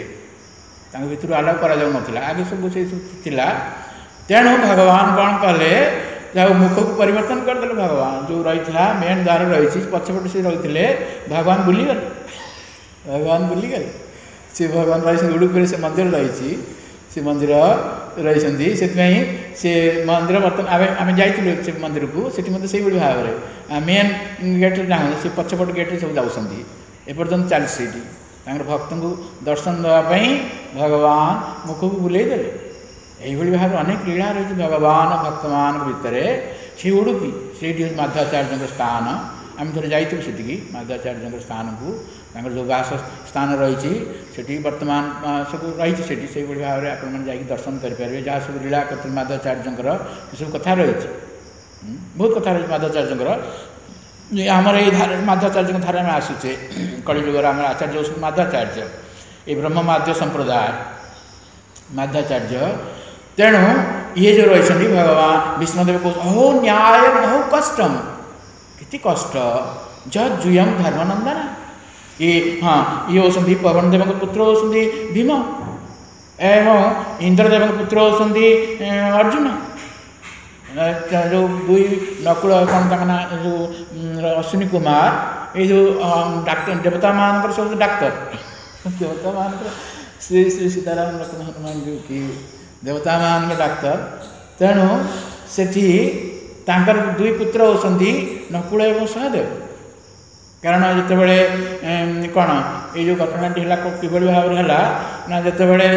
भर आलाउ करा आगे सब से तेणु भगवान कौन कले ଯାହା ମୁଖକୁ ପରିବର୍ତ୍ତନ କରିଦେଲେ ଭଗବାନ। ଯେଉଁ ରହିଥିଲା ମେନ୍ ଦ୍ୱାର ରହିଛି ପଛପଟେ ସେ ରହିଥିଲେ, ଭଗବାନ ବୁଲିଗଲେ। ଭଗବାନ ବୁଲିଗଲେ। ସେ ଭଗବାନ ରହିଛନ୍ତି ଉଡ଼ୁପିରେ, ସେ ମନ୍ଦିର ରହିଛି, ସେ ମନ୍ଦିର ରହିଛନ୍ତି। ସେଥିପାଇଁ ସେ ମନ୍ଦିର ବର୍ତ୍ତମାନ ଆମେ ଯାଇଥିଲୁ ସେ ମନ୍ଦିରକୁ, ସେଠି ମଧ୍ୟ ସେଇଭଳି ଭାବରେ ମେନ୍ ଗେଟ୍ରେ ଯାଉଁ, ସେ ପଛପଟ ଗେଟ୍ରେ ସବୁ ଯାଉଛନ୍ତି, ଏପର୍ଯ୍ୟନ୍ତ ଚାଲିଛି ସେଇଠି। ତାଙ୍କର ଭକ୍ତଙ୍କୁ ଦର୍ଶନ ଦେବା ପାଇଁ ଭଗବାନ ମୁଖକୁ ବୁଲେଇ ଦେଲେ। এইভাবে ভাবে অনেক লীলা রয়েছে ভগবান ভক্তମାନଙ୍କ ଭିତରେ। ସେ ଉଡ଼ୁପି ସେଇଠି ହେଉଛି ମାଧବାଚାର୍ଯ୍ୟଙ୍କ ସ୍ଥାନ। ଆମେ ଥରେ ଯାଇଥିଲୁ ସେଠିକି, ମାଧବାଚାର୍ଯ୍ୟଙ୍କ ସ୍ଥାନକୁ। ତାଙ୍କର ଯେଉଁ ବାସ ସ୍ଥାନ ରହିଛି ସେଠି ବର୍ତ୍ତମାନ ସବୁ ରହିଛି ସେଠି। ସେଇଭଳି ଭାବରେ ଆପଣମାନେ ଯାଇକି ଦର୍ଶନ କରିପାରିବେ। ଯାହା ସବୁ ଲୀଳା କରିଥିଲେ ମାଧବାଚାର୍ଯ୍ୟଙ୍କର ଏସବୁ କଥା ରହିଛି, ବହୁତ କଥା ରହିଛି ମାଧବାଚାର୍ଯ୍ୟଙ୍କର। ଆମର ଏଇ ଧାରା ମାଧବାଚାର୍ଯ୍ୟଙ୍କ ଧାରା ଆମେ ଆସୁଛେ, କଳିଯୁଗର ଆମର ଆଚାର୍ଯ୍ୟ ହେଉଛନ୍ତି ମାଧବାଚାର୍ଯ୍ୟ, ଏ ବ୍ରହ୍ମମାଧ୍ୟ ସମ୍ପ୍ରଦାୟ ମାଧବାଚାର୍ଯ୍ୟ। ତେଣୁ ଇଏ ଯେଉଁ ରହିଛନ୍ତି ଭଗବାନ ବିଷ୍ଣୁଦେବ କହୁଛନ୍ତି ଅହୋ ନ୍ୟାୟ ବହୁ କଷ୍ଟମ, କେତେ କଷ୍ଟ। ଯୁୟମ ଧର୍ମନନ୍ଦନ, ଇଏ ଇଏ ହେଉଛନ୍ତି ପବନ ଦେବଙ୍କ ପୁତ୍ର ହେଉଛନ୍ତି ଭୀମ, ଏବଂ ଇନ୍ଦ୍ରଦେବଙ୍କ ପୁତ୍ର ହେଉଛନ୍ତି ଅର୍ଜୁନ। ଯେଉଁ ଦୁଇ ନକୁଳ କ'ଣ ତାଙ୍କ ନାଁ, ଯେଉଁ ଅଶ୍ୱିନୀ କୁମାର, ଏଇ ଯେଉଁ ଡାକ୍ତର ଦେବତାମାନଙ୍କର ସବୁ ଡାକ୍ତର, ଦେବତାମାନଙ୍କର ଶ୍ରୀ ଶ୍ରୀ ସୀତାରାମ ଲକ୍ଷ୍ମଣ ହନୁମାନ ଯେଉଁ କି ଦେବତାମାନଙ୍କ ଡାକ୍ତର। ତେଣୁ ସେଠି ତାଙ୍କର ଦୁଇ ପୁତ୍ର ହେଉଛନ୍ତି ନକୁଳ ଏବଂ ସହଦେବ। କାରଣ ଯେତେବେଳେ କ'ଣ ଏଇ ଯେଉଁ ଘଟଣାଟି ହେଲା କିଭଳି ଭାବରେ ହେଲା ନା, ଯେତେବେଳେ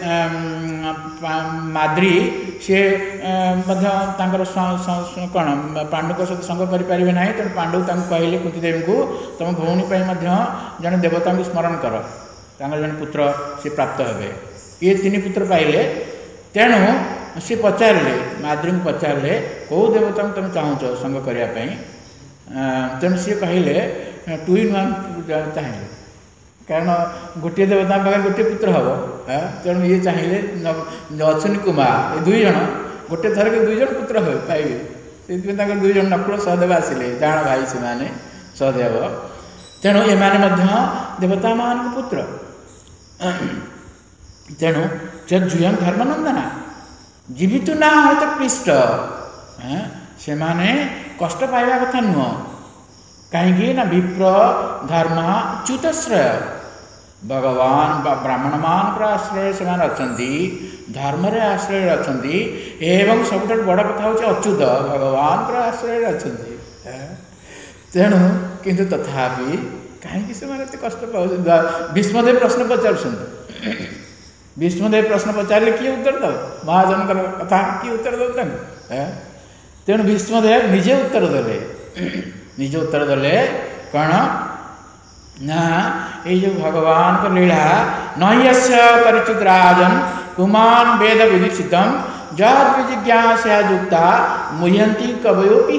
ମାଦ୍ରୀ ସିଏ ମଧ୍ୟ ତାଙ୍କର କ'ଣ ପାଣ୍ଡୁଙ୍କ ସହିତ ସଙ୍ଗ କରିପାରିବେ ନାହିଁ, ତେଣୁ ପାଣ୍ଡୁ ତାଙ୍କୁ କହିଲେ କୁନ୍ତୀଦେବୀଙ୍କୁ ତୁମ ଭଉଣୀ ପାଇଁ ମଧ୍ୟ ଜଣେ ଦେବତାଙ୍କୁ ସ୍ମରଣ କର, ତାଙ୍କର ଜଣେ ପୁତ୍ର ସେ ପ୍ରାପ୍ତ ହେବେ। ଇଏ ତିନି ପୁତ୍ର ପାଇଲେ। ତେଣୁ ସେ ପଚାରିଲେ, ମାଦ୍ରୀଙ୍କୁ ପଚାରିଲେ କେଉଁ ଦେବତାଙ୍କୁ ତୁମେ ଚାହୁଁଛ ସଙ୍ଗ କରିବା ପାଇଁ? ତେଣୁ ସିଏ କହିଲେ 2 in 1 ଚାହିଁଲେ, କାରଣ ଗୋଟିଏ ଦେବତା ପାଖରେ ଗୋଟିଏ ପୁତ୍ର ହେବ। ତେଣୁ ଇଏ ଚାହିଁଲେ ଅଶ୍ୱିନୀ କୁମାର ଏ ଦୁଇ ଜଣ ଗୋଟେ ଥରକେ 2 ଜଣ ପୁତ୍ର ପାଇବେ। ସେଥିପାଇଁ ତାଙ୍କର 2 ଜଣ ନକୁଳ ସହଦେବ ଆସିଲେ, ଜାଣ ଭାଇ ସେମାନେ ସହଦେବ। ତେଣୁ ଏମାନେ ମଧ୍ୟ ଦେବତାମାନଙ୍କ ପୁତ୍ର। ତେଣୁ ଯୁୟମ ଧର୍ମନନ୍ଦନା ଜୀବିତ ନା ହତ କ୍ଳିଷ୍ଟ, ସେମାନେ କଷ୍ଟ ପାଇବା କଥା ନୁହଁ। କାହିଁକି ନା ବିପ୍ର ଧର୍ମ ଚ୍ୟୁତଶ୍ରୟ, ଭଗବାନ ବା ବ୍ରାହ୍ମଣମାନଙ୍କର ଆଶ୍ରୟରେ ସେମାନେ ଅଛନ୍ତି, ଧର୍ମରେ ଆଶ୍ରୟରେ ଅଛନ୍ତି, ଏବଂ ସବୁଠାରୁ ବଡ଼ କଥା ହେଉଛି ଅଚ୍ୟୁତ, ଭଗବାନଙ୍କର ଆଶ୍ରୟରେ ଅଛନ୍ତି। ତେଣୁ କିନ୍ତୁ ତଥାପି କାହିଁକି ସେମାନେ ଏତେ କଷ୍ଟ ପାଉଛନ୍ତି? ଭୀଷ୍ମଦେବ ପ୍ରଶ୍ନ ପଚାରୁଛନ୍ତି। ଭୀଷ୍ମଦେବ ପ୍ରଶ୍ନ ପଚାରିଲେ କିଏ ଉତ୍ତର ଦେବ? ମହାଜନଙ୍କର କଥା କିଏ ଉତ୍ତର ଦେବ ତାଙ୍କୁ? ତେଣୁ ଭୀଷ୍ମଦେବ ନିଜେ ଉତ୍ତର ଦେଲେ। ନିଜେ ଉତ୍ତର ଦେଲେ କ'ଣ ନା, ଏଇ ଯେଉଁ ଭଗବାନଙ୍କ ଲୀଳା ନହ୍ୟସ୍ୟ ପରିଚିତ ରାଜନ କୁମାନ ବେଦ ବିଦୀକ୍ଷିତମ ଯଦ୍ ବିଜିଜ୍ଞାସୟା ଯୁକ୍ତା ମୁହ୍ୟନ୍ତି କବୟୋପି।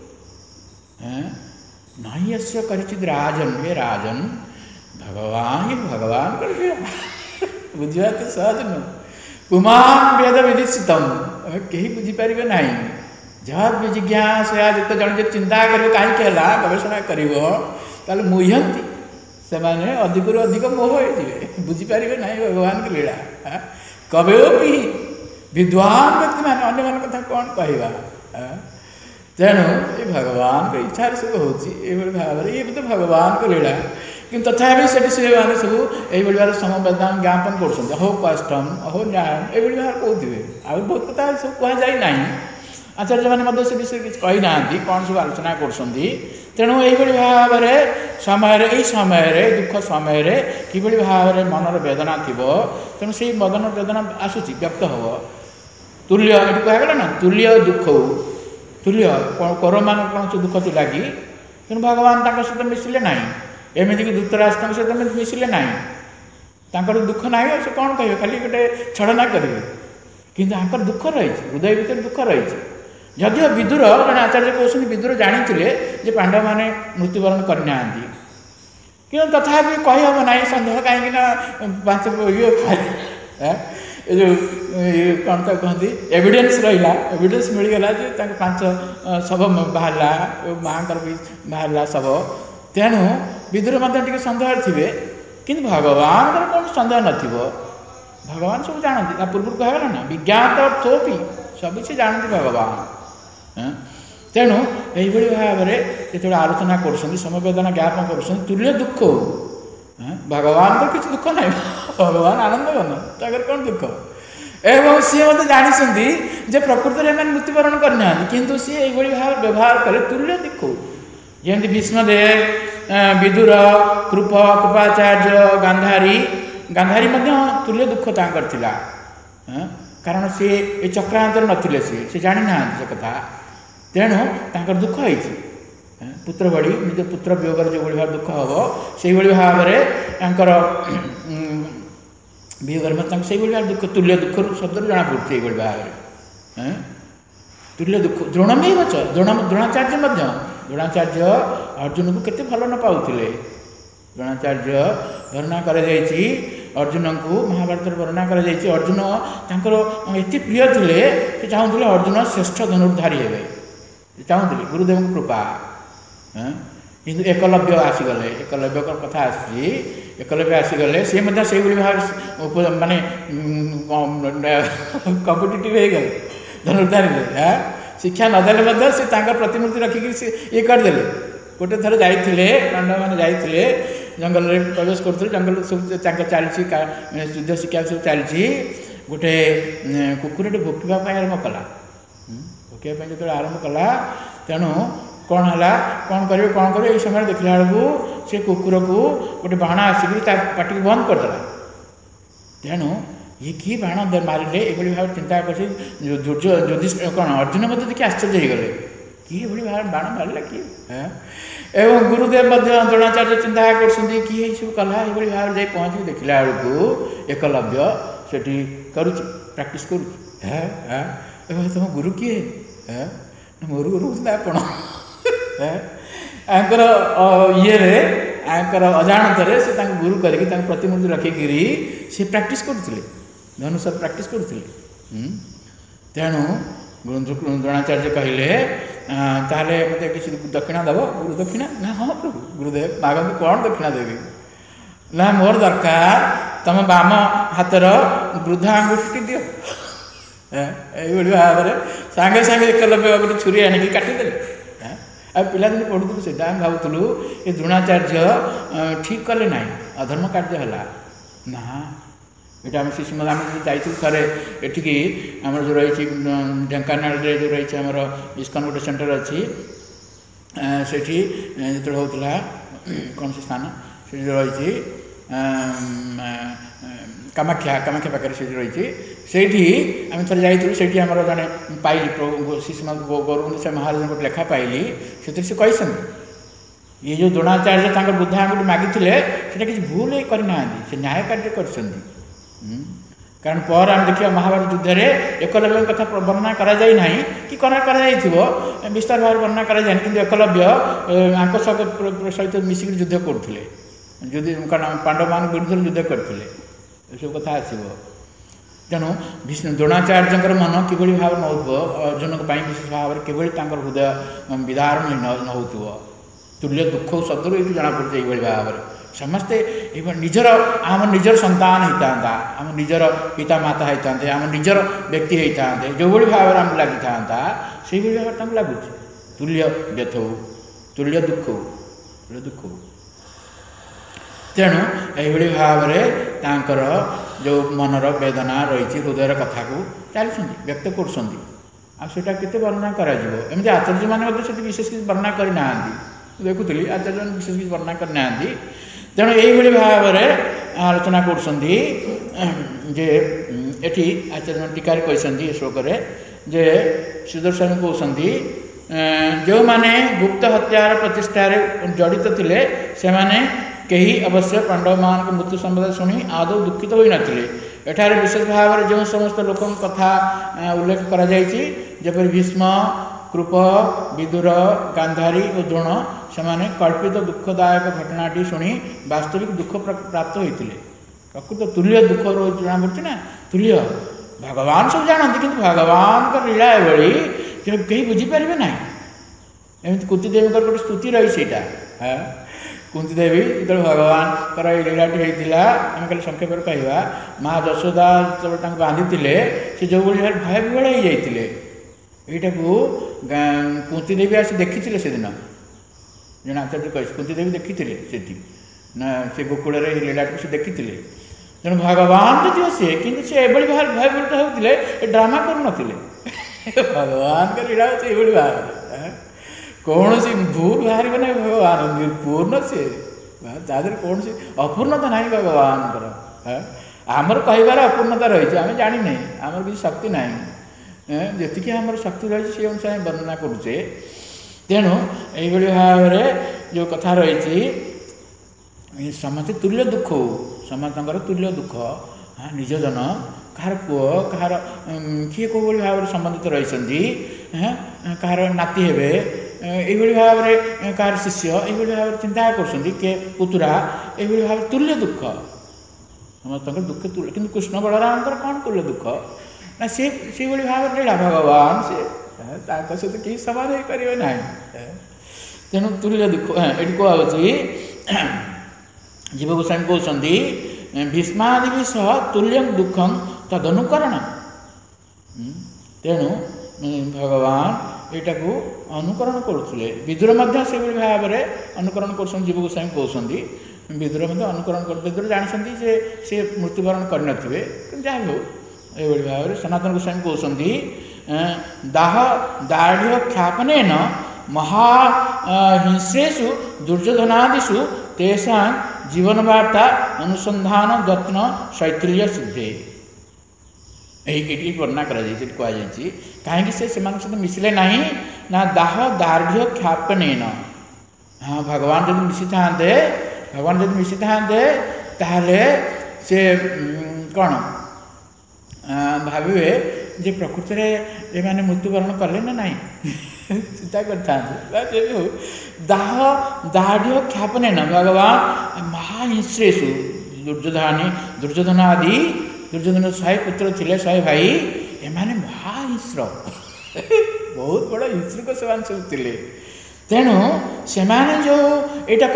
ନହ୍ୟସ୍ୟ ପରିଚିତ ରାଜନ, ଏ ରାଜନ ଭଗବାନ ହିଁ ଭଗବାନଙ୍କର ଲୀଳା ବୁଝିବା ତ ସହଜ ନୁହଁ। କୁମାନ ବେଦ ବିଦୀକ୍ଷିତମ, କେହି ବୁଝିପାରିବେ ନାହିଁ। ଯଦ୍ ବିଜିଜ୍ଞାସୟା ଯୁକ୍ତ, ଜଣେ ଯଦି ଚିନ୍ତା କରିବ କାହିଁକି ହେଲା, ଗବେଷଣା କରିବ, ତାହେଲେ ମୁହ୍ୟନ୍ତି, ସେମାନେ ଅଧିକରୁ ଅଧିକ ମୋହ ହେଇଯିବେ, ବୁଝିପାରିବେ ନାହିଁ ଭଗବାନଙ୍କ ଲୀଳା। କବୟୋପି, ବିଦ୍ୱାନ ବ୍ୟକ୍ତିମାନେ ଅନ୍ୟମାନଙ୍କ କଥା କ'ଣ କହିବା? ତେଣୁ ଏ ଭଗବାନଙ୍କ ଇଚ୍ଛାରେ ସବୁ ହେଉଛି ଏଇଭଳି ଭାବରେ। ଇଏ ତ ଭଗବାନଙ୍କ ଲୀଳା, କିନ୍ତୁ ତଥାପି ସେଠି ସେମାନେ ସବୁ ଏଇଭଳି ଭାବରେ ସମବେଦନା ଜ୍ଞାପନ କରୁଛନ୍ତି। ଅହୋ କଷ୍ଟମ ଅହୋ ନ୍ୟାୟ ଏଇଭଳି ଭାବରେ କହୁଥିବେ। ଆଉ ବହୁତ କଥା ସବୁ କୁହାଯାଇ ନାହିଁ, ଆଚାର୍ଯ୍ୟମାନେ ମଧ୍ୟ ସେ ବିଷୟରେ କିଛି କହିନାହାନ୍ତି, କ'ଣ ସବୁ ଆଲୋଚନା କରୁଛନ୍ତି। ତେଣୁ ଏଇଭଳି ଭାବରେ ସମୟରେ, ଏଇ ସମୟରେ ଦୁଃଖ ସମୟରେ କିଭଳି ଭାବରେ ମନର ବେଦନା ଥିବ, ତେଣୁ ସେଇ ମଦନ ବେଦନା ଆସୁଛି, ବ୍ୟକ୍ତ ହେବ। ତୁଲ୍ୟ ଏଠି କୁହାଗଲା ନା, ତୁଲ୍ୟ ଦୁଃଖ ତୁଲ୍ୟ କୌରବମାନଙ୍କ କୌଣସି ଦୁଃଖ ଥିଲା କି? ତେଣୁ ଭଗବାନ ତାଙ୍କ ସହିତ ମିଶିଲେ ନାହିଁ। ଏମିତିକି ଧୃତରାଷ୍ଟ୍ରଙ୍କ ସହିତ ମିଶିଲେ ନାହିଁ। ତାଙ୍କର ଦୁଃଖ ନାହିଁ, ସେ କ'ଣ କହିବେ, ଖାଲି ଗୋଟେ ଛଳନା କରିବେ। କିନ୍ତୁ ତାଙ୍କର ଦୁଃଖ ରହିଛି, ହୃଦୟ ଭିତରେ ଦୁଃଖ ରହିଛି। ଯଦିଓ ବିଦୁର, ଜଣେ ଆଚାର୍ଯ୍ୟ କହୁଛନ୍ତି ବିଦୁର ଜାଣିଥିଲେ ଯେ ପାଣ୍ଡବମାନେ ମୃତ୍ୟୁବରଣ କରିନାହାନ୍ତି, କିନ୍ତୁ ତଥାପି କହିହେବ ନାହିଁ ସନ୍ଦେହ, କାହିଁକି ନା 5 ଏ ଯେଉଁ କ'ଣ ତ କୁହନ୍ତି ଏଭିଡେନ୍ସ ରହିଲା, ଏଭିଡେନ୍ସ ମିଳିଗଲା ଯେ ତାଙ୍କ 5 ଶବ ବାହାରିଲା, ମାଆଙ୍କର ବି ବାହାରିଲା ଶବ। ତେଣୁ ବିଦୁର ମଧ୍ୟ ଟିକେ ସନ୍ଦେହରେ ଥିବେ, କିନ୍ତୁ ଭଗବାନଙ୍କର କୌଣସି ସନ୍ଦେହ ନଥିବ। ଭଗବାନ ସବୁ ଜାଣନ୍ତି। ତା ପୂର୍ବରୁ କୁହାଗଲା ନା ବିଜ୍ଞାତ ଥୋପି, ସବୁ ସେ ଜାଣନ୍ତି ଭଗବାନ। तेणु यही भाव में जो आलोचना कर समवेदना ज्ञापन कर तुल्य दुख भगवान को किसी दुख ना भगवान आनंद घन कौन दुख एवं सी मत जानी जे प्रकृति में मृत्युवरण करना किंतु सी यही भाव व्यवहार करे तुल्य दुख जमी भीष्मदेव विदुर कृप कृपाचार्य गांधारी तुल्य दुख तांकर थिला कारण सी ए चक्रांतर नथिले सी जानी ना से कथा तेणु तांकर दुख होइछि पुत्र बड़ी निज पुत्र वियोगर जो भाव दुख हम से भाव में वियोगर में से भाव दुख तुल्य दुख शब्द जना पड़े भाव में तुल्य दुख द्रोणमेव द्रोणाचार्य अर्जुन को केते भल न पाउथिले द्रोणाचार्य वर्णना कर अर्जुन को महाभारत वर्णना कर अर्जुन तांकर एते प्रिय थिले से चाहूले अर्जुन श्रेष्ठ धनुर्धारी हेबे चाहूले गुरुदेव कृपा किंतु एकलव्य आसीगले एकलव्य कथा आसी एकलव्य आसीगले सी से भाव माने कम्पिटिटिव हो गए धनुर्धारी शिक्षा नदेले से प्रतिमूर्ति रखिक ये करदे गोटे थर जाइए पांडव मैंने जाइए जंगल में प्रवेश करते जंगल सब चली युद्ध शिक्षा सब चली गोटे कुकुर भोकिबा आरंभ कला भोकिबा जो आरंभ कला तेणु कौन है कौन करेंगे ये समय देखला बेलू से कुकुर को गोटे बाण आसिक पार्टी बंद करदेला तेणु ये कि बाण मारे ये भाव चिंता कर कौन अर्जुन मत देखिए आश्चर्य हो गले कि भाव बाण मारे कि एवं गुरुदेव द्रोणाचार्य चिंता कर सब कला ये भाव जाए पहुँच देखला बेलू एकलव्य से प्राक्ट कर तुम गुरु किए मोर गुरु आपण आंकर ये आंकर अजाणत से गुरु करके प्रतिमूर्ति रखिकी सी प्राक्ट करते धनुष प्राक्ट करते तेणु द्रोणाचार्य कहले ताले मत किसी दक्षिणा दब गुरु दक्षिणा ना हाँ प्रभु गुरुदेव मागंतु कौन दक्षिणा देवी ना मोर दरकार तुम बाम हाथर वृद्धा आंगुठी दियो ये भाव में सांगे सांगे एकलव्य गोटे छुरी आणिक काटिदे आ पिलादिन पढ़ुलु से भावुलु ये द्रोणाचार्य ठीक कले ना अधर्म कार्य है ना ये आम शिशु आम जाइए थे एठिकी आम जो रही ढेंकानाल जो रही आमर इस्कन गोटे सेंटर अच्छी से जो होता कौन से स्थान से जो रही कामाख्या पाखे से रही से आम थे जाइए से जड़े पाइली प्रभु शिशु गौरव से महाराज गोटे लेखा पाइली से कही ये जो द्रोणाचार्य बुद्धा आंगुठी मागिले से किसी भूल करना से न्याय कार्य कर कारण पर आम देखिए महाभारत युद्ध में एकलव्य कथा वर्णना करा जाई नहीं कि विस्तार भाव वर्णना करा जाए कि एकलव्य सहित मिसिक युद्ध करते पांडव मान विरुद्ध युद्ध करते सब कथा आसो तेणु द्रोणाचार्य मन कि भाव नौ अर्जुन विशेष भाव में कि हृदय विदारण न हो तुल्य दुख शब्द ये जना पड़े ये भाव में समस्ते निजर आम निजर संतान होता आम निजर पिता माता होता आम निजर व्यक्ति होता जो भाव में आम लगी था से भाव लगुच तुल्य व्यथ तुल्य दुख तेणु यही भाव में जो मनर वेदना रही हृदय कथा को चलती व्यक्त करते वर्णना करमती आचार्य मैंने विशेष किसी वर्णना करना देखुली आचार्य मैंने विशेष किसी वर्णना करना तेणु यही भाव में आलोचना करी आचार्य टीकार कहते श्लोक जे सुदर्शन कहते जो माने गुप्त हत्यार प्रतिष्ठार जड़ित थे से माने कहीं अवश्य पांडव मान मृत्यु संवाद शुणी आदौ दुखित हो नथिले एठारे विशेष भाव में जो समस्त लोक कथा उल्लेख करा जपर भीष्म कृप विदुर गांधारी और द्रोण से कल्पित दुखदायक घटनाटी शुणी वास्तविक दुख प्राप्त होते प्रकृत तुल्य दुख जना पड़े ना तुल्य भगवान सब जानते कि भगवान का लीला एभली कहीं बुझीपारे ना एमती कुंती देवी गोटे स्तुति रही से कुंती देवी जो भगवान का लीलाटी होता आम खाली संक्षेप कह माँ यशोदा जो बांधी से जो भाई भय विभल हो जाते এইটা কুନ୍ତି देवी आसी देखी से दिन जन आचार्य कह कुନ୍ତି देवी देखी से ना से गोकुल लीला से देखी तेणु भगवान तो जी सी कि भयभीत होते ड्रामा कर भगवान का लीला से बाहर कौन सी भूल बाहर ना भगवान पूर्ण से कौन सी अपूर्णता ना भगवान आमर कहार अपूर्णता रही आम जानी ना आमर किसी शक्ति ना जी आम शक्ति रही से अनुसार वर्णना करुचे तेणु यही भाव में जो कथा रही समस्ते तुल्य दुख समस्त तुल्य दुख निजजन कहार पुओ कहार किए कौ भाव में संबंधित रही कहार नाती हे यही भाव में कहार शिष्य यही भाव में चिंता कर पुतुरा यही भाव तुल्य दुख समस्त दुख तुल्य कि कृष्ण बलराम कौन तुल्य दुख ना से भाव लीला भगवान से सहित कहीं समान हो पारे ना तेणु तुल्य दुख ये कहुच्छी जीव गोस्वामी कहते भीष्मादि सह तुल्य दुखम तदनुकरण तेणु भगवान यहाँ को अनुकरण करुले विदुर से भाव में अनुकरण कर जीव गोस्वामी कहते विदुर अनुकरण कर विदुर जानते से मृत्युवरण करे जहाँ भी हो ये भाव में सनातन गोस्वामी कहते दाह दाढ़ ख्यापन महाहिंसेषु दुर्योधनादिषु तेषां जीवन वार्ता अनुसंधान यत्न शैथिल्य सिद्धे यही वर्णना कहुई कहीं सहित मिसिले ना ना दाह दार्ढ़ ख्यापन हाँ भगवान जब मिसी था ताहले से कौन भावे जे प्रकृति में ये मृत्युवरण कले ना ना चिंता करते दाह दाढ़ ख्यापन भगवान महाहिंसेषु दुर्योधन आदि दुर्योधन 100 पुत्र थे 100 भाई एमाने महाहिंस्र बहुत बड़ हिंस्रक से सब थे तेणु से जो यहाँ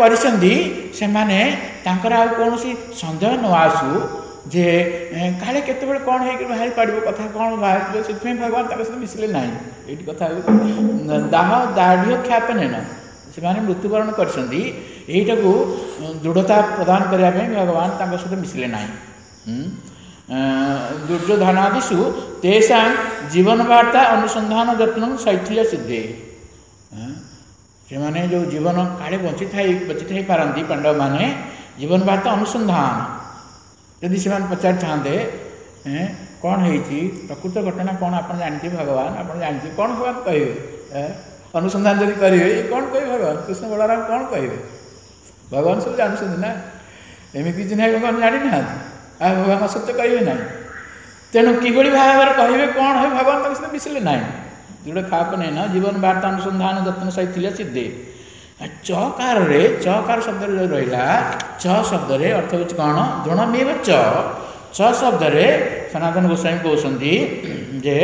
कर कौन सन्देह न आसू जे काले केतबेले कौन है बाहर पड़ो कथा कौन बाहर से भगवान सहित मिसिले ना ये कथा दाह दाढ़ ख्यापन से मृत्युवरण कर दृढ़ता प्रदान करने भगवान सहित मिसिले ना दुर्योधनादिषु तेषां जीवन वार्ता अनुसंधान यत्न शैथिल्य सिद्धे से जो जीवन काले बची था पारती पांडव माने जीवन वार्ता अनुसंधान यदि से पचार था कौन है प्रकृत घटना कौन आप जानते भगवान आप जानते कौन भगवान कहे अनुसंधान जब करेंगे कौन कहे भगवान कृष्ण बलराम कौन कहे भगवान सब जानते ना एमती किसी ना भगवान जानी ना भगवान सत्य कहे ना तेणु किभली भाव में कहे कौन है भगवान सहित मिसिले ना जोड़े खापन ना जीवन वार्ता अनुसंधान यत्न शैथिल्य सिद्धे चकार शब्द जो रहा शब्द अर्थ हो कौन दृढ़मेव शब्द सनातन गोस्वामी कहते जे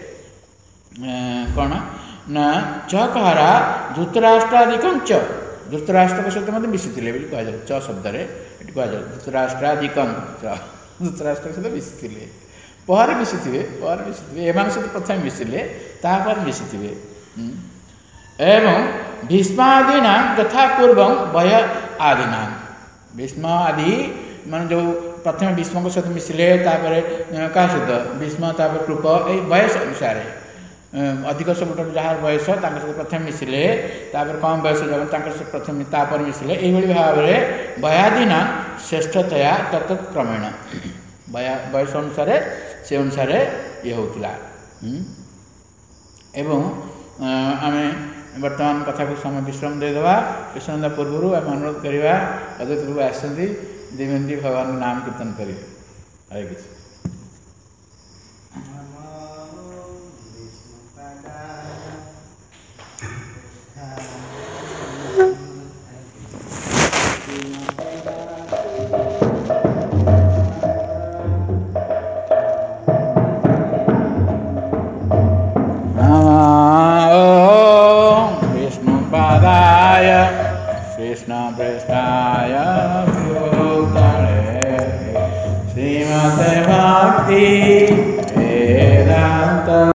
कौन ना चकारा धृतराष्ट्रादिक धृतराष्ट्र सहित मिशीले कह शब्द कह धृतराष्ट्रादिक धृतराष्ट्र सहित मिशीले पर मिशीथे एम सहित प्रथम मिसिले तापर मिशीथे एवं भीष्मादीना यथा पूर्व भय आदिना भीष्म आदि मान जो प्रथम भीष्म सहित मिसिले क्या सहित भीष्म कृप ये बयस अनुसार अधिक सब जहाँ बयस सहित प्रथम मिसिले कम बयस जब प्रथम तापर मिसिले यही भाव में भयादीना श्रेष्ठतया तत्क्रमेण बयस अनुसार से अनुसार ये होता एवं आम वर्तमान कथा को समय विश्राम देदेवा विश्राम देवा पूर्व आम अनुरोध करवा अद्वैत प्रभु आसती 2 मिनिट भगवान नाम कीर्तन करेंगे हरे कृष्ण श्रीमते भक्ति